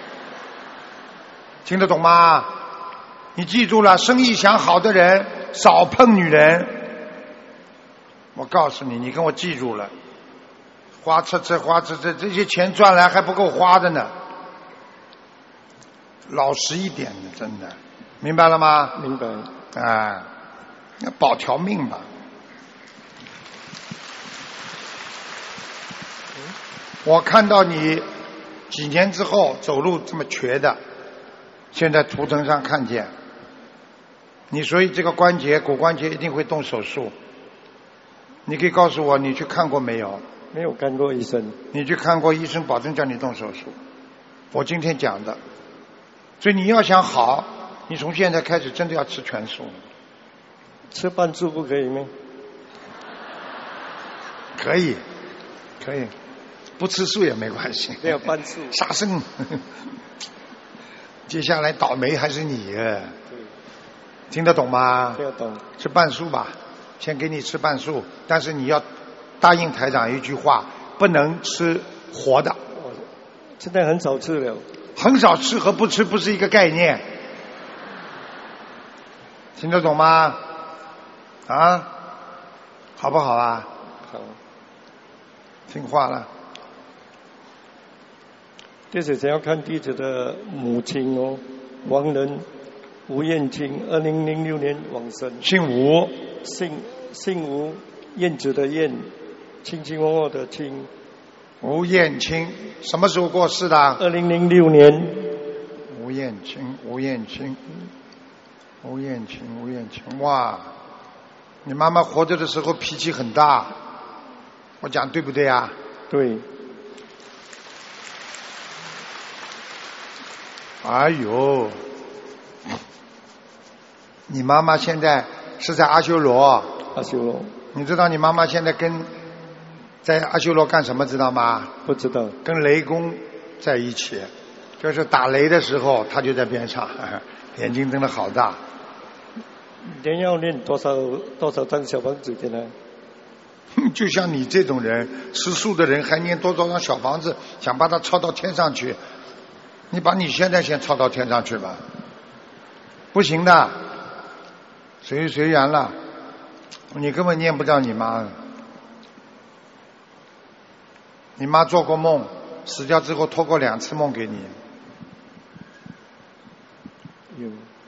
B: 听得懂吗？你记住了，生意想好的人少碰女人。我告诉你，你跟我记住了，花车这些钱赚来还不够花的呢。老实一点的，真的，明白了吗？
D: 明白。
B: 啊，要保条命吧。我看到你几年之后走路这么瘸的，现在图腾上看见你，所以这个关节骨关节一定会动手术。你可以告诉我你去看过没有？
D: 没有看过医生。
B: 你去看过医生，保证叫你动手术。我今天讲的，所以你要想好，你从现在开始真的要吃全素。
D: 吃半素不可以吗？
B: 可以，可以。不吃素也没关系，
D: 没有半素
B: 杀生。接下来倒霉还是你，听得懂吗？
D: 听得懂。
B: 吃半素吧，先给你吃半素，但是你要答应台长一句话，不能吃活的。
D: 现在很少吃了。
B: 很少吃和不吃不是一个概念，听得懂吗？啊，好不好啊？
D: 好。
B: 听话了。
D: 弟子想要看弟子的母亲哦，亡人吴燕青，2006年往生。
B: 姓吴。
D: 姓吴，燕子的燕，卿卿我我的卿。
B: 吴燕青什么时候过世的
D: ？2006年。
B: 吴燕青，哇！你妈妈活着的时候脾气很大，我讲对不对啊？
D: 对。
B: 哎呦，你妈妈现在是在阿修罗。
D: 阿修罗。
B: 你知道你妈妈现在在阿修罗干什么知道吗？
D: 不知道。跟
B: 雷公在一起，就是打雷的时候他就在边上，眼睛睁得好大。
D: 连要念多少张小房子给他？
B: 就像你这种人，吃素的人还念多少张小房子，想把它抄到天上去，你把你现在先抄到天上去吧，不行的，随缘了，你根本念不到你妈。你妈做过梦，死掉之后托过2次梦给你。
D: 有。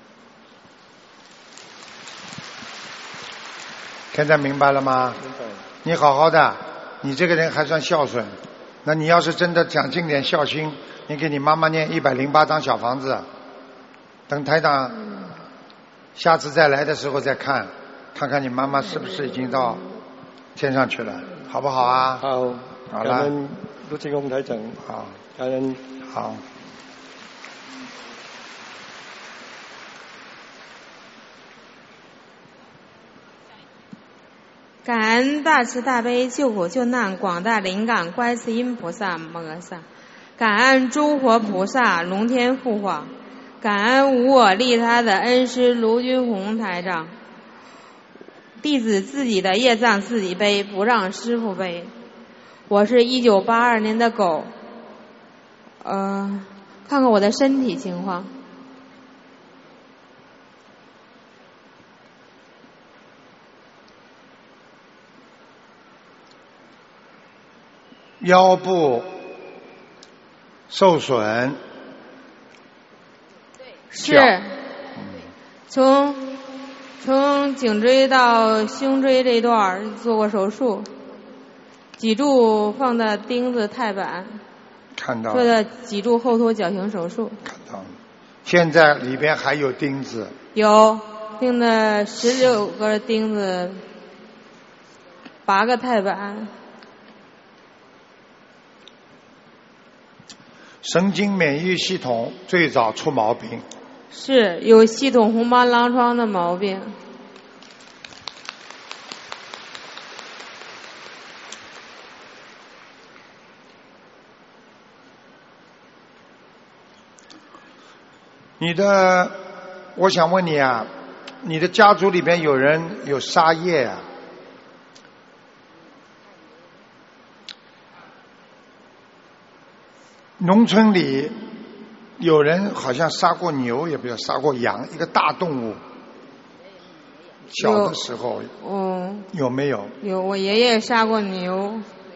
B: 现在明白了吗？
D: 明白。
B: 你好好的，你这个人还算孝顺。那你要是真的讲尽点孝心，你给你妈妈念108张小房子，等台长下次再来的时候再看看你妈妈是不是已经到天上去了，好不好啊？
D: 好。
B: 好了。
D: 感恩卢清红台长。
B: 好。
D: 感恩。
B: 好。
I: 感恩大慈大悲救苦救难广大灵感观世音菩萨摩诃萨，感恩诸佛菩萨龙天护法，感恩无我利他的恩师卢军宏台长。弟子自己的业障自己背，不让师父背。我是1982年的狗，看看我的身体情况。
B: 腰部受损。
I: 是。从颈椎到胸椎这段做过手术，脊柱放的钉子钛板。
B: 看到了。
I: 做的脊柱后脱矫形手术。
B: 看到了。现在里边还有钉子。
I: 有钉的16个钉子，8个钛板。
B: 神经免疫系统最早出毛病，
I: 是有系统红斑狼疮的毛病。
B: 我想问你啊，你的家族里边有人有杀业啊？农村里有人好像杀过牛，也不要杀过羊，一个大动物。小的时候，有没有？
I: 有，我爷爷杀过牛。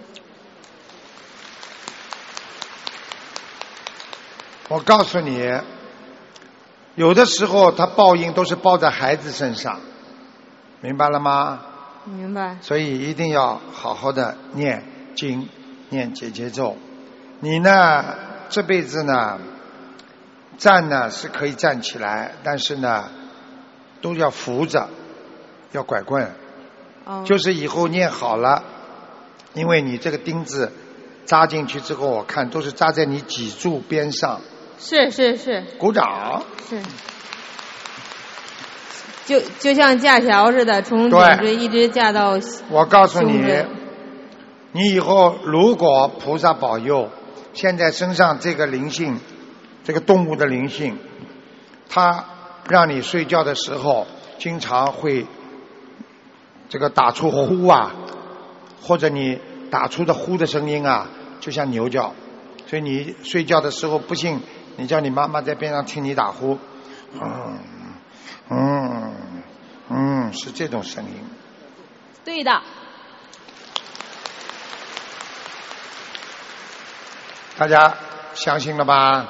B: 我告诉你，有的时候他报应都是报在孩子身上，明白了吗？
I: 明白。
B: 所以一定要好好的念经，念解结咒。你呢，这辈子呢，站呢是可以站起来，但是呢，都要扶着，要拐棍。就是以后念好了，因为你这个钉子扎进去之后，我看都是扎在你脊柱边上。
I: 是。
B: 鼓掌。
I: 是。就像架桥似的，从颈椎一直架到。
B: 我告诉你，你以后如果菩萨保佑，现在身上这个灵性，这个动物的灵性，它让你睡觉的时候经常会这个打出呼啊，或者你打出的呼的声音啊，就像牛叫。所以你睡觉的时候不信，你叫你妈妈在边上听你打呼，是这种声音。
A: 对的。
B: 大家相信了吧？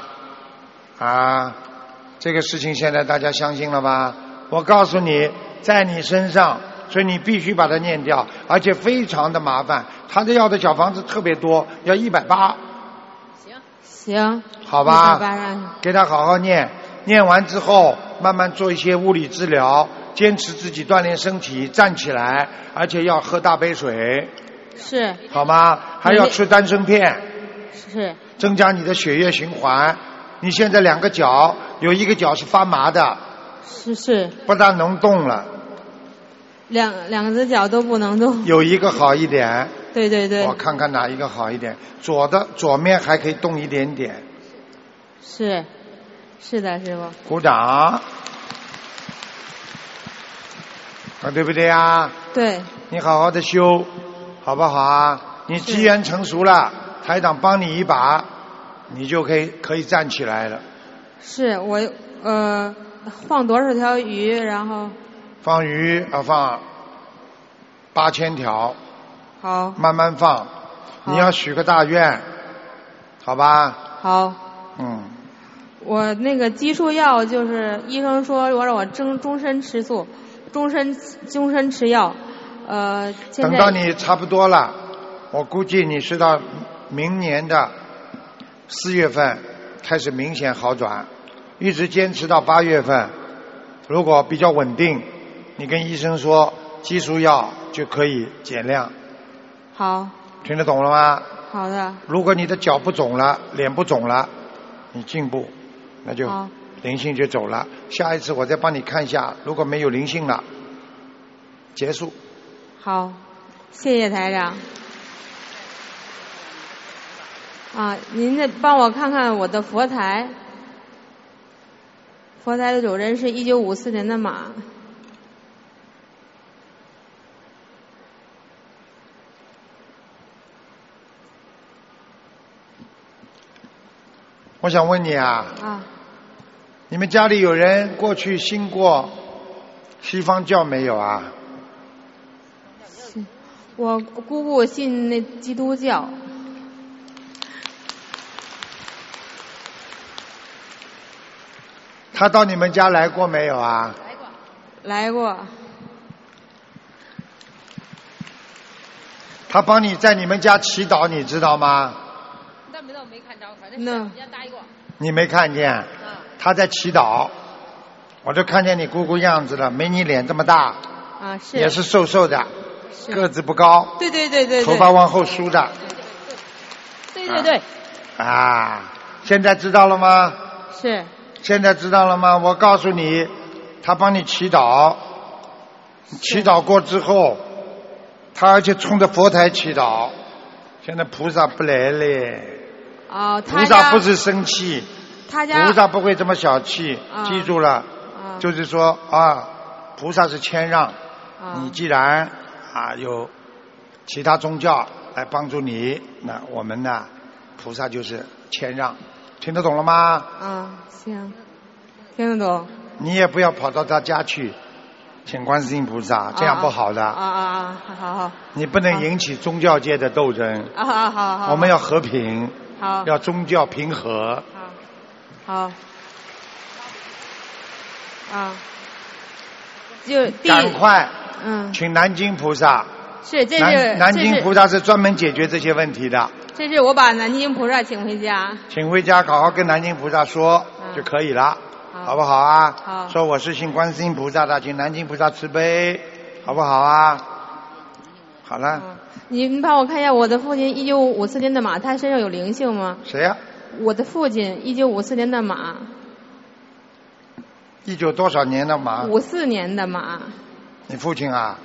B: 这个事情现在大家相信了吧？我告诉你，在你身上，所以你必须把它念掉，而且非常的麻烦。他的要的小房子特别多，要180。
I: 行，
B: 好吧，给他好好念，念完之后慢慢做一些物理治疗，坚持自己锻炼身体，站起来，而且要喝大杯水。
I: 是。
B: 好吗？还要吃丹参片。
I: 是。
B: 增加你的血液循环。你现在2个脚，有一个脚是发麻的。
I: 是。
B: 不大能动了。
I: 两只脚都不能动。
B: 有一个好一点。
I: 对。
B: 我看看哪一个好一点。左面还可以动一点点。
I: 是的，师傅。
B: 鼓掌。对不对啊？
I: 对。
B: 你好好的修，好不好啊？你机缘成熟了，台长帮你一把，你就可以站起来了。
I: 是我放多少条鱼，然后
B: 放鱼放8000条。
I: 好。
B: 慢慢放。你要许个大愿，好吧？
I: 好。我那个激素药就是医生说我让我终身吃素，终身吃药。
B: 等到你差不多了，我估计你是到明年的4月份开始明显好转，一直坚持到8月份，如果比较稳定，你跟医生说激素药就可以减量。
I: 好。
B: 听得懂了吗？
I: 好的。
B: 如果你的脚不肿了，脸不肿了，你进步，那就灵性就走了。下一次我再帮你看一下，如果没有灵性了，结束。
I: 好，谢谢台长。您再帮我看看我的佛台。佛台的主人是1954年的马。
B: 我想问你你们家里有人过去信过西方教没有啊？
I: 我姑姑信那基督教。
B: 他到你们家来过没有啊？
I: 来过。
B: 他帮你在你们家祈祷，你知道吗？
E: 没看着，反正人家答应过。
B: 你没看见？他在祈祷，我就看见你姑姑样子了，没你脸这么大。
I: 是。
B: 也是瘦瘦的，个子不高。
I: 对。
B: 头发往后梳的。
E: 对。
B: 现在知道了吗？
I: 是。
B: 现在知道了吗？我告诉你，他帮你祈祷，祈祷过之后，他而且冲着佛台祈祷。现在菩萨不来了。
I: 哦，
B: 菩萨不是生气， 菩萨不会这么小气，记住了，就是说菩萨是谦让。你既然有其他宗教来帮助你，那我们呢，菩萨就是谦让，听得懂了吗？
I: 行，听得懂。
B: 你也不要跑到他家去，请观世音菩萨，这样不好的。
I: 好。
B: 你不能引起宗教界的斗争。
I: 好。
B: 我们要和平。
I: 好。
B: 要宗教平和。
I: 好。就
B: 赶快。请南京菩萨。
I: 这是
B: 南京菩萨是专门解决这些问题的。
I: 这是我把南京菩萨请回家。
B: 请回家，好好跟南京菩萨说就可以了。好不好啊？
I: 好。
B: 说我是信观世音菩萨的，请南京菩萨慈悲，好不好啊？好了。
I: 你帮我看一下，我的父亲1954年的马，他身上有灵性吗？
B: 谁呀？
I: 我的父亲1954年的马。
B: 19多少年的马
I: ？54年的马。
B: 你父亲啊？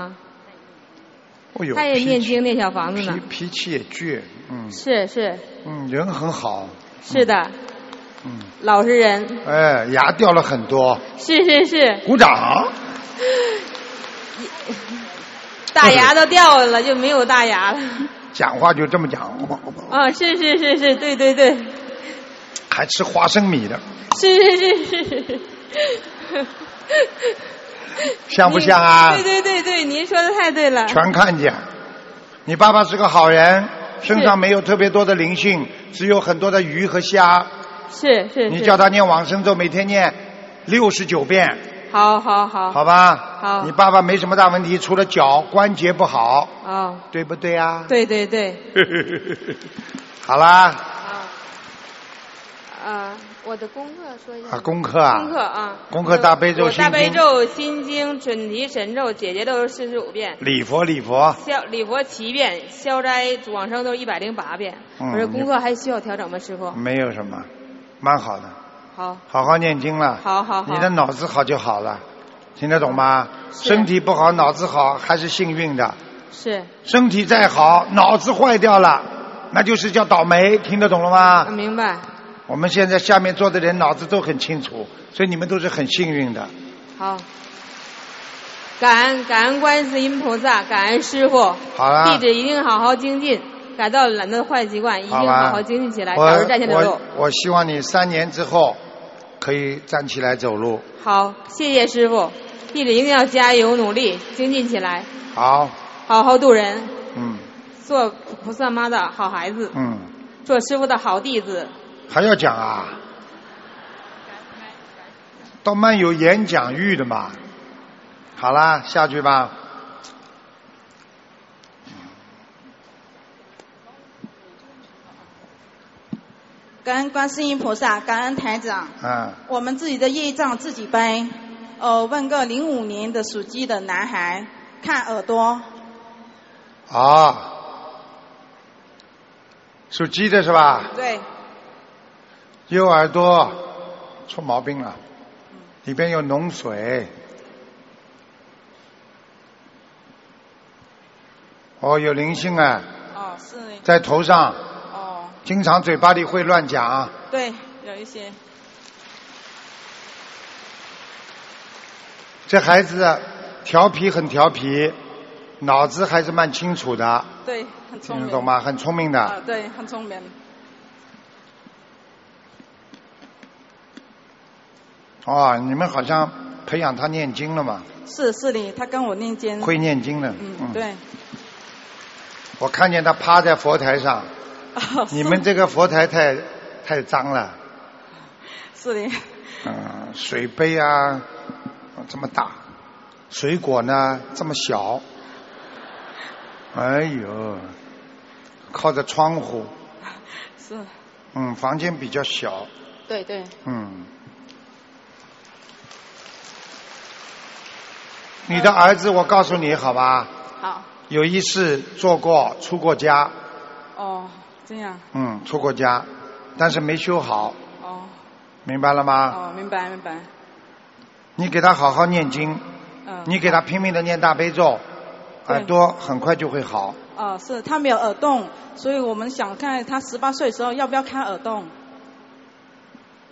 I: 他也念经念小房子呢。
B: 脾气也倔，
I: 是。
B: 人很好。
I: 是的。老实人。
B: 牙掉了很多。
I: 是。
B: 鼓掌。
I: 大牙都掉了，就没有大牙了。
B: 讲话就这么讲。
I: 是，对。
B: 还吃花生米的。
I: 是。
B: 像不像啊？
I: 对，您说的太对了。
B: 全看见。你爸爸是个好人，身上没有特别多的灵性，只有很多的鱼和虾。
I: 是。
B: 你叫他念往生咒，每天念69遍。
I: 好。
B: 好吧。好。你爸爸没什么大问题，除了脚关节不好。对不对啊？
I: 对。
B: 好啦。
I: 我的功课说一下。
B: 功课啊。功课大悲咒、心经。
I: 大悲咒、心经、准提神咒，姐姐都是45遍。
B: 礼佛。
I: 礼佛7遍，消灾往生都108遍。我这功课还需要调整吗，师傅？
B: 没有什么，蛮好的。
I: 好
B: 好念经了。
I: 好。
B: 你的脑子好就好了，听得懂吗？身体不好，脑子好还是幸运的。
I: 是。身
B: 体再好，脑子坏掉了，那就是叫倒霉，听得懂了吗？
I: 明白。
B: 我们现在下面坐的人脑子都很清楚，所以你们都是很幸运的。
I: 好，感恩观世音菩萨，感恩师父。
B: 好了，
I: 弟子一定好好精进，改掉懒惰坏习惯，一定好好精进起来，早日站起来走路。
B: 我希望你3年之后可以站起来走路。
I: 好，谢谢师父，弟子一定要加油努力，精进起来。
B: 好
I: 好度人。做菩萨妈的好孩子。做师父的好弟子。
B: 还要讲啊？倒蛮有演讲欲的嘛。好啦，下去吧。
J: 感恩观世音菩萨，感恩台长。我们自己的业障自己背。问个05年的属鸡的男孩，看耳朵。
B: 属鸡的是吧？
J: 对。
B: 右耳朵出毛病了，里边有脓水。有灵性啊。
J: 是。
B: 在头上。经常嘴巴里会乱讲。
J: 对，有一些。
B: 这孩子调皮，很调皮，脑子还是蛮清楚的。
J: 对，很聪明。
B: 听得懂吗？很聪明的。
J: 对，很聪明。
B: 你们好像培养他念经了嘛？
J: 是的，他跟我念经。
B: 会念经的。
J: 对。
B: 我看见他趴在佛台上。你们这个佛台太脏了。
J: 是的。
B: 水杯啊这么大，水果呢这么小。哎呦，靠着窗户。
J: 是。
B: 房间比较小。
J: 对。
B: 你的儿子，我告诉你好吧？
J: 好。
B: 有一次做过，出过家。
J: 这样。
B: 出过家，但是没修好。明白了吗？
J: 明白。
B: 你给他好好念经。你给他拼命的念大悲咒，耳朵很快就会好。
J: 是他没有耳洞，所以我们想看他18岁的时候要不要开耳洞。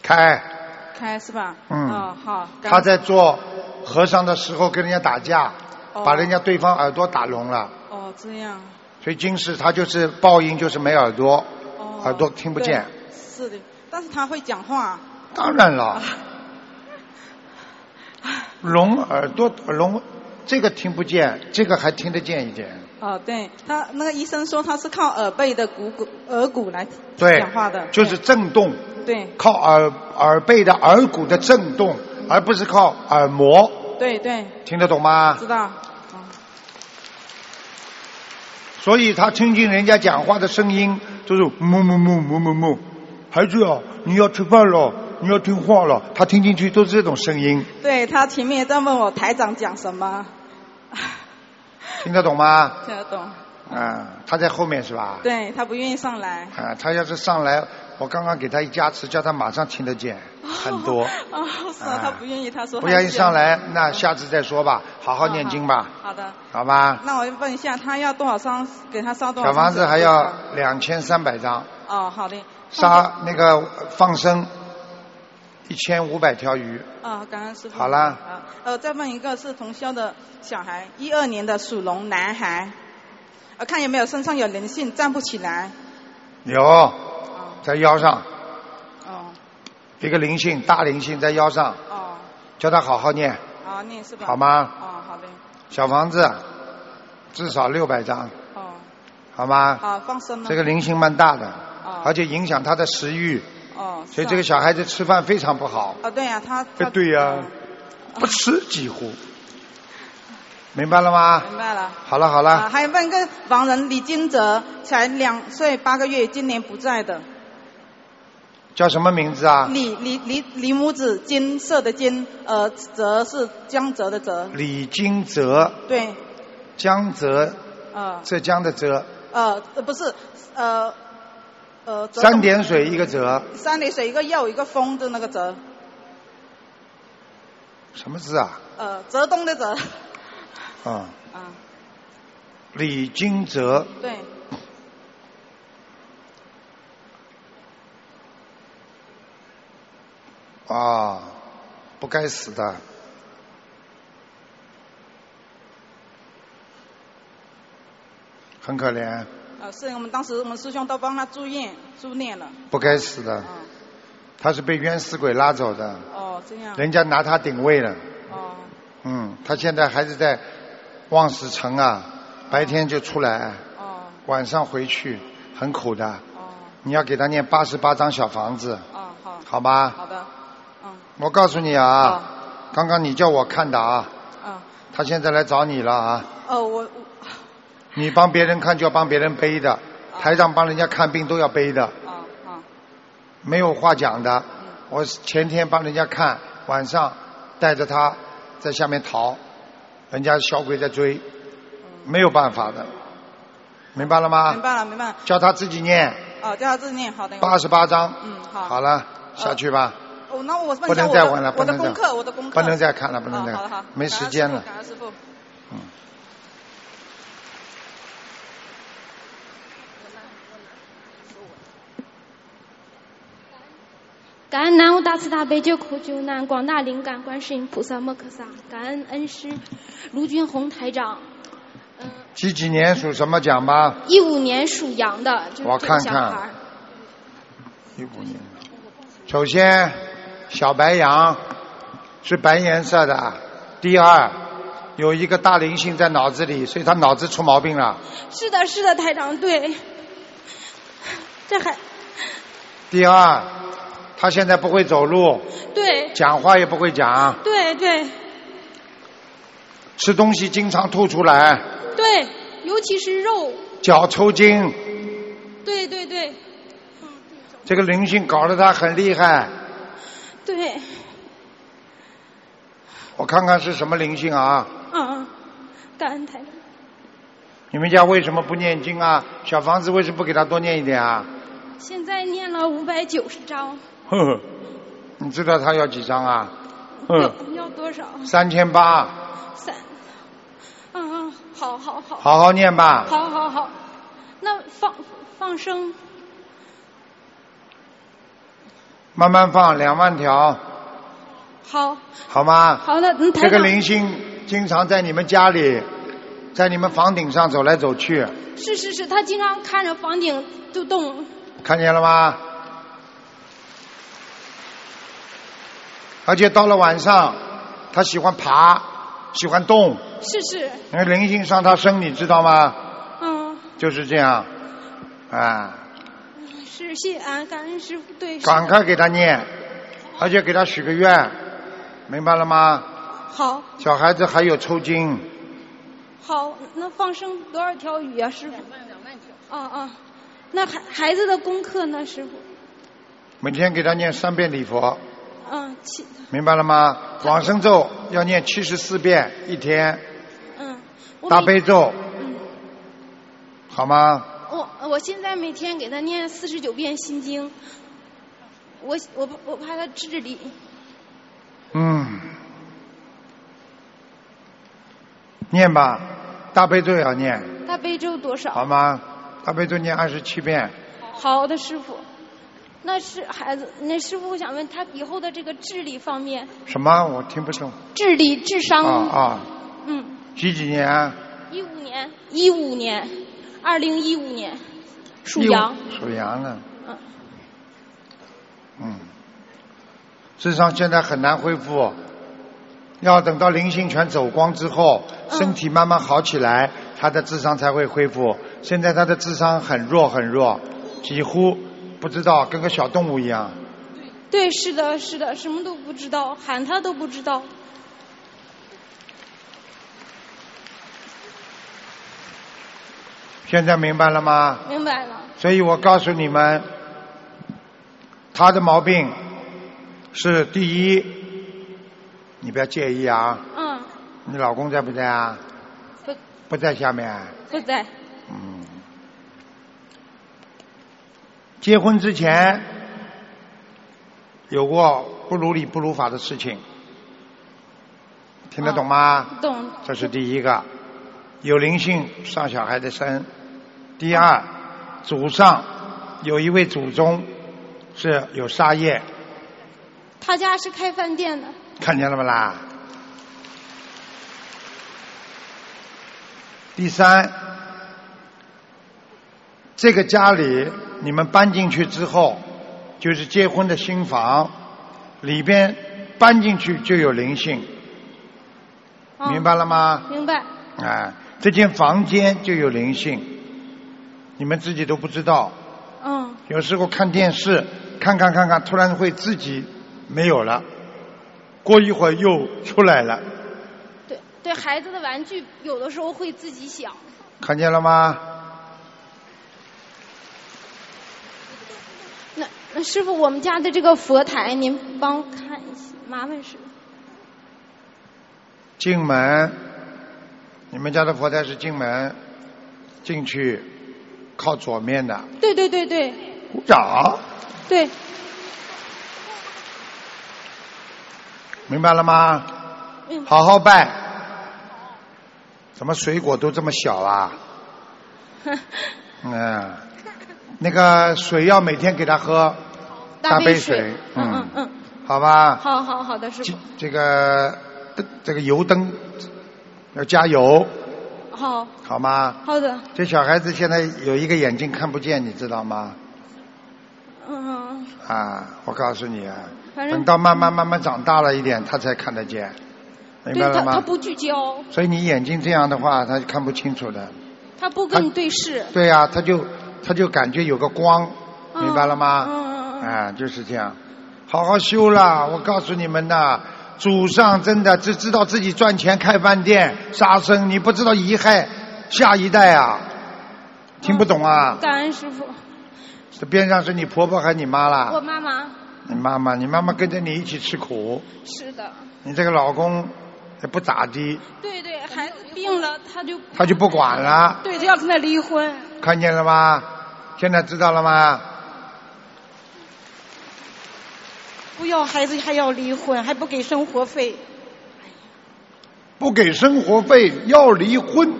J: 开是吧？好。
B: 他在做和尚的时候跟人家打架，把人家对方耳朵打聋了。
J: 哦，这样。
B: 所以今世他就是报应，就是没耳朵，耳朵听不见。
J: 是的，但是他会讲话。
B: 当然了。聋耳朵聋，这个听不见，这个还听得见一点。
J: 对，他那个医生说他是靠耳背的耳骨来讲话的，
B: 就是震动。
J: 对，
B: 靠耳背的耳骨的震动，而不是靠耳膜。
J: 对，
B: 听得懂吗？
J: 知道。
B: 所以他听见人家讲话的声音，就是木木木木木木，孩子啊，你要吃饭了，你要听话了，他听进去都是这种声音。
J: 对，他前面在问我台长讲什么。
B: 听得懂吗？
J: 听得懂。
B: 他在后面是吧？
J: 对，他不愿意上来。
B: 他要是上来，我刚刚给他一加持，叫他马上听得见很多。
J: 是啊，他不愿意，他说。
B: 不愿意上来，那下次再说吧，好好念经吧。
J: 好的。
B: 好吧。
J: 那我问一下，他要多少张？给他烧多少张？
B: 小房子还要2300张。
J: 好的。
B: 杀那个放生1500条鱼。
J: 感恩师父。
B: 好了。
J: 再问一个是同修的小孩，12年的属龙男孩，看有没有身上有灵性，站不起来。
B: 有，在腰上。一个灵性，大灵性在腰上。叫他好好念。
J: 好念是吧？
B: 好吗？
J: 好的。
B: 小房子至少600张。好吗？
J: 好，放生了。
B: 这个灵性蛮大的，而且影响他的食欲。所以这个小孩子吃饭非常不好。
J: 对呀，他。
B: 对呀，不吃几乎。明白了吗？
J: 明白了。
B: 好了。
J: 还问个亡人李金泽，才2岁8个月，今年不在的。
B: 叫什么名字啊？
J: 李母子，金色的金，泽是江泽的泽。
B: 李金泽。对。江泽。浙江的浙。
J: 不是
B: 3点水一个泽。
J: 3点水一个又一个风的那个泽。
B: 什么字啊？
J: 泽东的泽。
B: 李金泽。
J: 对。
B: 不该死的。很可怜。
J: 是我们当时我们师兄都帮他助念了。
B: 不该死的。他是被冤死鬼拉走的。
J: 这样。
B: 人家拿他顶位了。他现在还是在望死城啊，白天就出来，晚上回去，很苦的。你要给他念88张小房子。好吧。
J: 好的。
B: 我告诉你啊，刚刚你叫我看的啊。他现在来找你了啊。你帮别人看就要帮别人背的，台上帮人家看病都要背的。没有话讲的。我前天帮人家看，晚上带着他在下面逃，人家小鬼在追，没有办法的。明白了吗？
J: 明白了。
B: 叫他自己念。
J: 叫他自己念，好的。
B: 88张。
J: 好。
B: 好了，下去吧。
J: 那我
B: 不能再问了，
J: 我的功课，
B: 不能再看了，不能再
J: 看，
B: 没时间了。
J: 感恩师父。
K: 感恩南无大慈大悲救苦救难广大灵感观世音菩萨摩诃萨，感恩恩师卢军宏台长。
B: 几年属什么奖吧
K: ？15年属羊的，就是这个小孩。我看看。
B: 15年。首先，小白羊是白颜色的。第二，有一个大灵性在脑子里，所以他脑子出毛病了。
K: 是的，台长，对。这还。
B: 第二。他现在不会走路，
K: 对，
B: 讲话也不会讲，
K: 对，
B: 吃东西经常吐出来，
K: 对，尤其是肉，
B: 脚抽筋，
K: 对，
B: 这个灵性搞得他很厉害，
K: 对，
B: 我看看是什么灵性啊？
K: 感恩台长。
B: 你们家为什么不念经啊？小房子为什么不给他多念一点啊？
K: 现在念了590章。
B: 你知道他要几张啊？
K: 要多少
B: ？3800。
K: 好。
B: 好好念吧。
K: 好。那放生。
B: 慢慢放2万条。
K: 好。
B: 好吗？
K: 好的，
B: 这个灵性经常在你们家里，在你们房顶上走来走去。
K: 是，他经常看着房顶就动。
B: 看见了吗？而且到了晚上，他喜欢爬，喜欢动。
K: 是。
B: 那个灵性上他身，你知道吗？
K: 嗯。
B: 就是这样，啊。
K: 是，谢谢感恩师父，对。
B: 赶快给他念，而且给他许个愿，明白了吗？
K: 好。
B: 小孩子还有抽筋。
K: 好，那放生多少条鱼啊，师父？2万条。那孩子的功课呢，师父？
B: 每天给他念3遍礼佛。明白了吗？往生咒要念74遍一天。大悲咒。好吗？
K: 我现在每天给他念49遍心经。我怕他智力。
B: 念吧，大悲咒要念。
K: 大悲咒多少？
B: 好吗？大悲咒念27遍。
K: 好的，师父。那是孩子，那师父，我想问他以后的这个智力方面。
B: 什么？我听不懂。
K: 智力、智商。
B: 几年啊
K: ？15年，2015年，属羊。
B: 属羊了。智商现在很难恢复，要等到灵性全走光之后，身体慢慢好起来，他的智商才会恢复。现在他的智商很弱，几乎不知道，跟个小动物一样。
K: 对，是的，什么都不知道，喊他都不知道。
B: 现在明白了吗？
K: 明白了。
B: 所以我告诉你们，他的毛病是第一，你不要介意啊。你老公在不在啊？不在下面。
K: 不在。
B: 结婚之前有过不如理不如法的事情，听得懂吗？
K: 懂。
B: 这是第一个，有灵性上小孩的身。第二，祖上有一位祖宗是有杀业。
K: 他家是开饭店的。
B: 看见了不啦？第三，这个家里你们搬进去之后，就是结婚的新房里边搬进去就有灵性。明白了吗？
K: 明白。
B: 这间房间就有灵性，你们自己都不知道。有时候看电视看，突然会自己没有了，过一会儿又出来了。
K: 对，孩子的玩具有的时候会自己响。
B: 看见了吗？
K: 那师父，我们家的这个佛台您帮我看一下，麻烦师父。
B: 进门，你们家的佛台是进门进去靠左面的。
K: 对。
B: 鼓掌。
K: 对。
B: 明白了吗？好好拜。怎么水果都这么小啊？那个水要每天给他喝大杯水。好吧。
K: 好的，师父。
B: 这个油灯要加油。好吗？
K: 好的。
B: 这小孩子现在有一个眼睛看不见，你知道吗？我告诉你啊，等到慢慢长大了一点，他才看得见，明白了吗？
K: 他不聚焦。
B: 所以你眼睛这样的话，他看不清楚的。
K: 他不跟你对视。
B: 对呀，他就感觉有个光，明白了吗？就是这样。好好修了，我告诉你们呐，祖上真的只知道自己赚钱开饭店杀生，你不知道贻害下一代啊！听不懂啊？
K: 感恩师父。
B: 这边上是你婆婆还是你妈啦？
K: 我妈妈。
B: 你妈妈跟着你一起吃苦。
K: 是的。
B: 你这个老公也不咋地。
K: 对，孩子病了
B: 他就不管了。
K: 对，就要跟他离婚。
B: 看见了吗？现在知道了吗？
F: 不要孩子还要离婚，还不给生活费。
B: 不给生活费要离婚，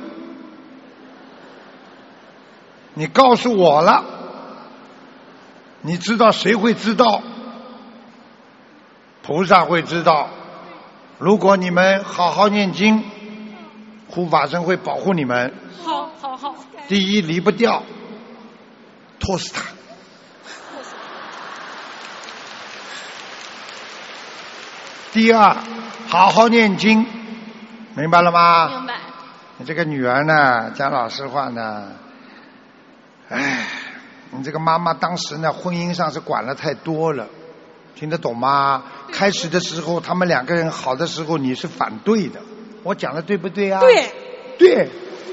B: 你告诉我了，你知道谁会知道？ 菩萨会知道。如果你们好好念经，护法神会保护你们。
K: 好。
B: 第一，离不掉，拖死他。第二，好好念经，明白了吗？
K: 明白。
B: 你这个女儿呢，讲老实话呢，你这个妈妈当时呢，婚姻上是管了太多了，听得懂吗？开始的时候，他们两个人好的时候，你是反对的，我讲的对不对啊？对。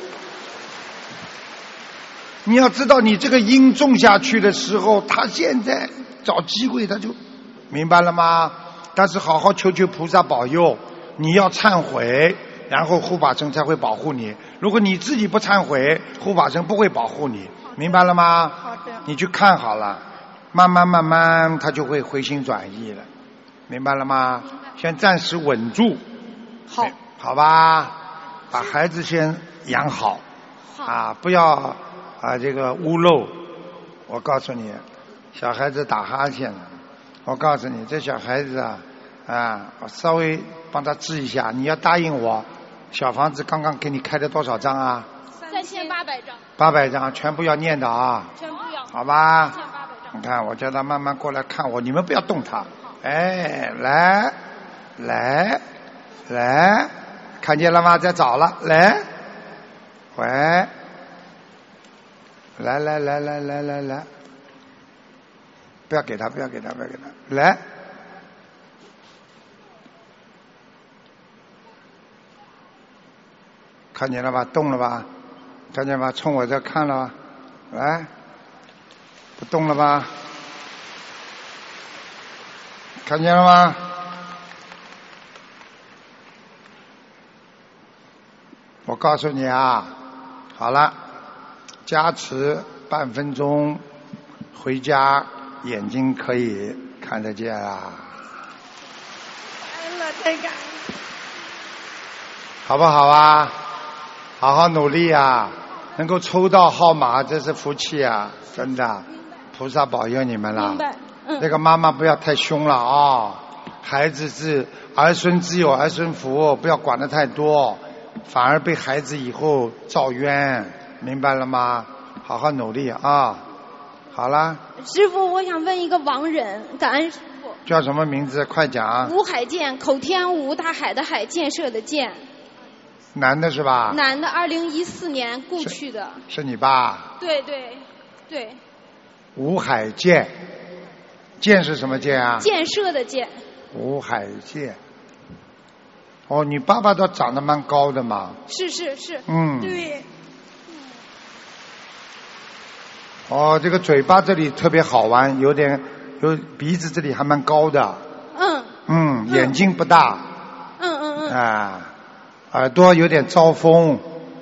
B: 你要知道，你这个因种下去的时候，他现在找机会，他就明白了吗？但是好好求求菩萨保佑，你要忏悔，然后护法神才会保护你。如果你自己不忏悔，护法神不会保护你，明白了吗？
F: 好的。
B: 你去看好了，慢慢他就会回心转意了，明白了吗？先暂时稳住，好吧，把孩子先养好不要这个屋漏。我告诉你，小孩子打哈欠了，我告诉你，这小孩子我稍微帮他治一下，你要答应我。小房子刚刚给你开了多少张啊
K: ？3800张。
B: 800张，全部要念的啊。
K: 全部要。
B: 好吧。
K: 3800张。
B: 你看，我叫他慢慢过来看我，你们不要动他。来，看见了吗？在找了，来，喂，来，不要给他，来。看见了吧？动了吧？看见吧？冲我这看了吧？来，不动了吧？看见了吗？我告诉你啊，好了，加持半分钟，回家眼睛可以看得见啊。
F: 太感恩，
B: 好不好啊？好好努力啊！能够抽到号码，这是福气啊！真的，菩萨保佑你们了。
K: 明白。
B: 那个妈妈不要太凶了啊！孩子是儿孙自有儿孙福，不要管得太多，反而被孩子以后造冤，明白了吗？好好努力啊！好了。
K: 师父，我想问一个亡人，感恩师父。
B: 叫什么名字？快讲。
K: 吴海建，口天吴，大海的海，建设的建。
B: 男的是吧？
K: 男的，2014年故去的。
B: 是你爸？
K: 对。
B: 吴海建，建是什么建啊？
K: 建设的建。
B: 吴海建。哦，你爸爸倒长得蛮高的嘛。
K: 是。
F: 对。
B: 哦，这个嘴巴这里特别好玩，有鼻子这里还蛮高的。眼睛不大。耳朵有点招风。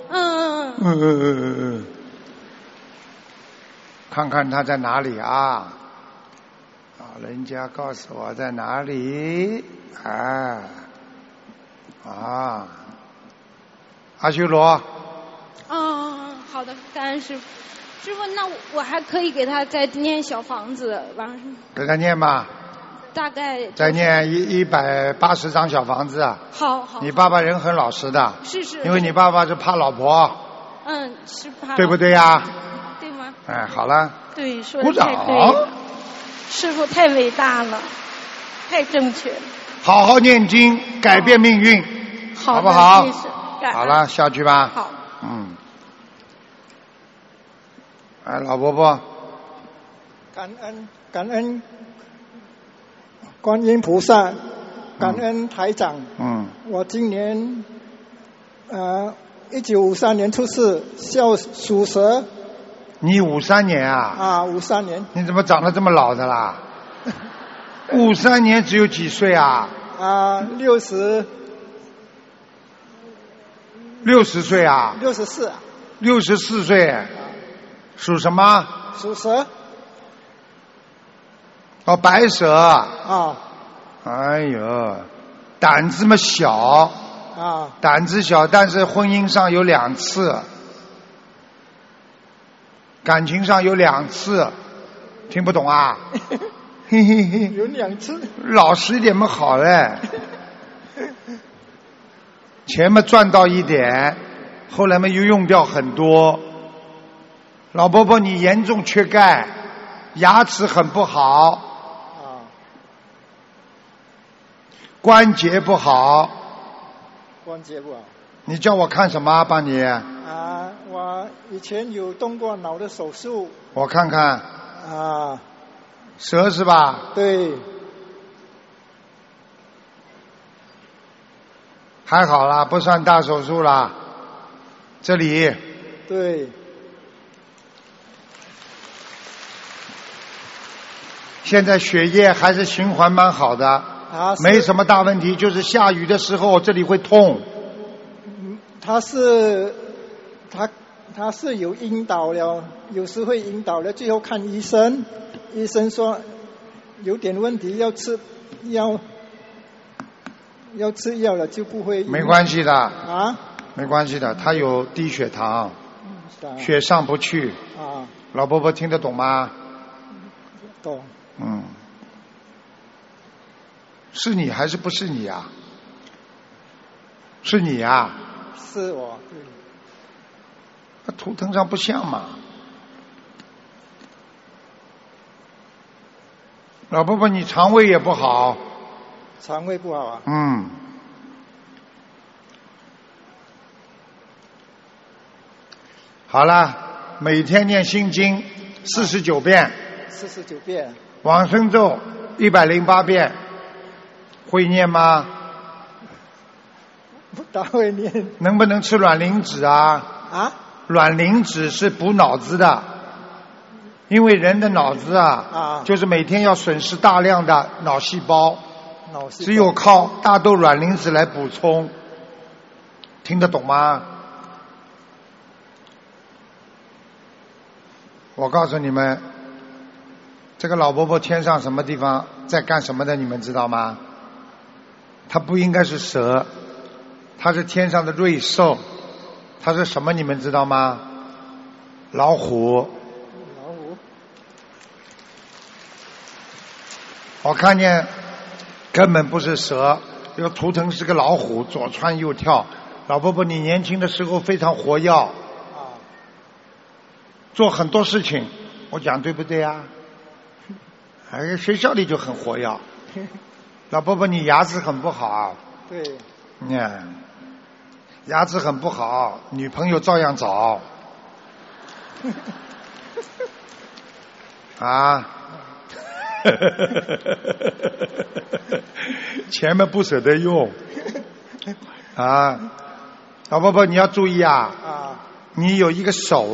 B: 看看他在哪里啊？老人家告诉我在哪里。阿修罗。
K: 好的，感恩师父。师父，那我还可以给他再念小房子，
B: 给他念吧。
K: 大概
B: 再念180张小房子啊。
K: 好。
B: 你爸爸人很老实的。
K: 是。
B: 因为你爸爸是怕老婆。
K: 是怕。
B: 对不对呀？
K: 对吗？
B: 好了。
F: 对，说的太对了。师父太伟大了，太正确了。
B: 好好念经，改变命运，好不好？好了，下去吧。
F: 好。
B: 老伯伯。
D: 感恩观音菩萨，感恩台长。我今年1953年出世，属蛇。
B: 你53年啊
D: ？53年。
B: 你怎么长得这么老的啦？53年只有几岁啊
D: ？60
B: 岁啊
D: ？64。
B: 64岁。属什么？
D: 属蛇。
B: 白蛇。哎呦，胆子嘛小。胆子小，但是婚姻上有2次，感情上有2次，听不懂啊？ 嘿嘿嘿，
L: 有2次。
B: 老实一点嘛好嘞。钱嘛赚到一点，后来嘛又用掉很多。老伯伯，你严重缺钙，牙齿很不好，关节不好。
L: 关节不好。
B: 你叫我看什么？帮你。
L: 我以前有动过脑的手术。
B: 我看看。蛇是吧？
L: 对。
B: 还好啦，不算大手术啦。这里。
L: 对。
B: 现在血液还是循环蛮好的，没什么大问题，就是下雨的时候这里会痛。
L: 他是有引导了，有时会引导了，最后看医生，医生说有点问题，要吃药了就不会。
B: 没关系的没关系的，他有低血糖，血上不去。老伯伯听得懂吗？
L: 懂。
B: 是你还是不是你啊？是你啊？
L: 是我。
B: 那图腾上不像嘛。老伯伯，你肠胃也不好。
L: 肠胃不好啊？
B: 好了，每天念心经49遍。
L: 49遍。
B: 往生咒108遍，会念吗？
L: 不大会念。
B: 能不能吃卵磷脂啊？卵磷脂是补脑子的，因为人的脑子就是每天要损失大量的脑细胞，只有靠大豆卵磷脂来补充。听得懂吗？我告诉你们，这个老伯伯天上什么地方在干什么的，你们知道吗？他不应该是蛇，他是天上的瑞兽。他是什么你们知道吗？老虎。我看见根本不是蛇，这个图腾是个老虎，左窜右跳。老伯伯，你年轻的时候非常活跃，做很多事情，我讲对不对啊？学校里就很活跃。老伯伯，你牙齿很不好。
L: 对。
B: 牙齿很不好，女朋友照样找。钱嘛不舍得用。老伯伯，你要注意你有一个手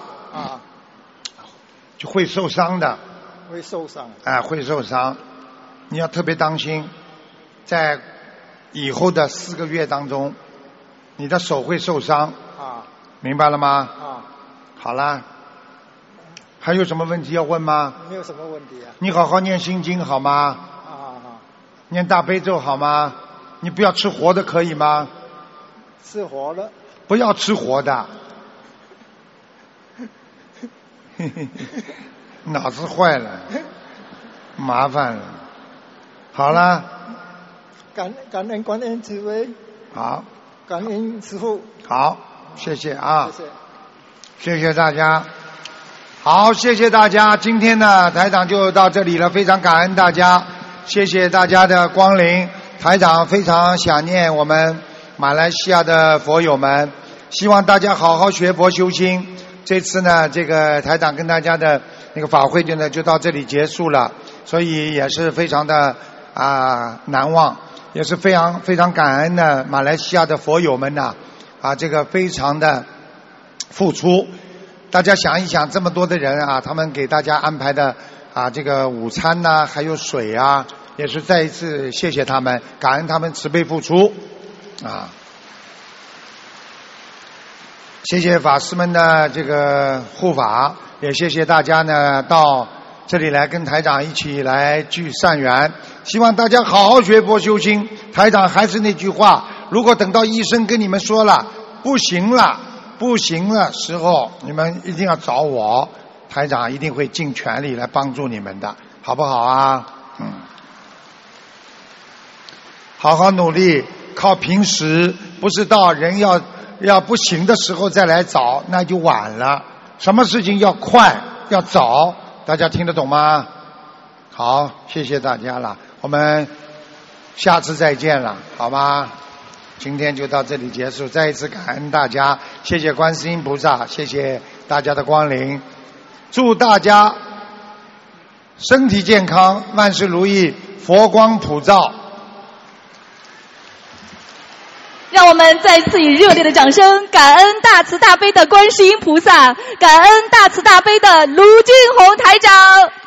B: 就会受伤的。
L: 会受伤。
B: 会受伤，你要特别当心，在以后的4个月当中。你的手会受伤明白了吗？好啦，还有什么问题要问吗？
L: 没有什么问题
B: 你好好念心经好吗？念大悲咒好吗？你不要吃活的可以吗？
L: 吃活的。
B: 不要吃活的。脑子坏了，麻烦了。好了。
L: 感恩观音慈悲。
B: 好。
L: 感恩师父。
B: 好，谢谢啊。谢谢大家。好，谢谢大家。今天呢，台长就到这里了，非常感恩大家，谢谢大家的光临。台长非常想念我们马来西亚的佛友们，希望大家好好学佛修心。这次呢，这个台长跟大家的那个法会就到这里结束了，所以也是非常的难忘。也是非常非常感恩的马来西亚的佛友们呐，这个非常的付出。大家想一想，这么多的人他们给大家安排的这个午餐呐，还有水也是再一次谢谢他们，感恩他们慈悲付出谢谢法师们的这个护法，也谢谢大家呢到这里来跟台长一起来聚善缘，希望大家好好学佛修心。台长还是那句话，如果等到医生跟你们说了不行了时候，你们一定要找我，台长一定会尽全力来帮助你们的， 好不好啊？好好努力，靠平时，不是到人要不行的时候再来找，那就晚了。什么事情要快要早，大家听得懂吗？好，谢谢大家了，我们下次再见了，好吗？今天就到这里结束，再一次感恩大家，谢谢观世音菩萨，谢谢大家的光临，祝大家身体健康，万事如意，佛光普照。
A: 让我们再次以热烈的掌声，感恩大慈大悲的观世音菩萨，感恩大慈大悲的卢军红台长。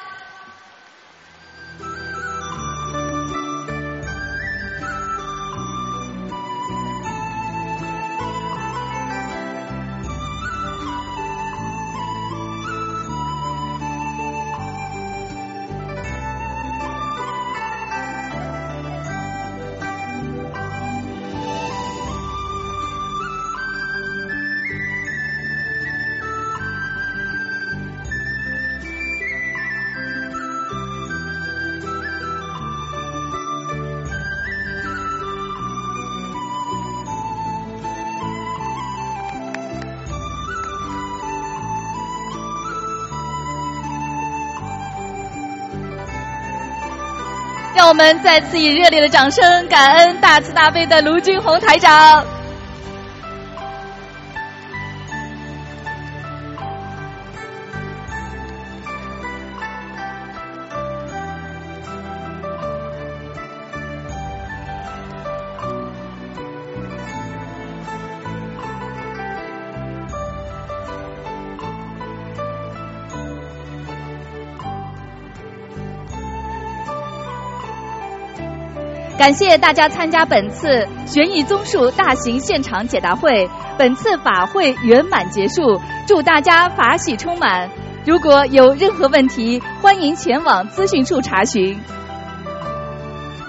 A: 让我们再次以热烈的掌声，感恩大慈大悲的卢军红台长。感谢大家参加本次悬疑综述大型现场解答会，本次法会圆满结束，祝大家法喜充满。如果有任何问题，欢迎前往资讯处查询。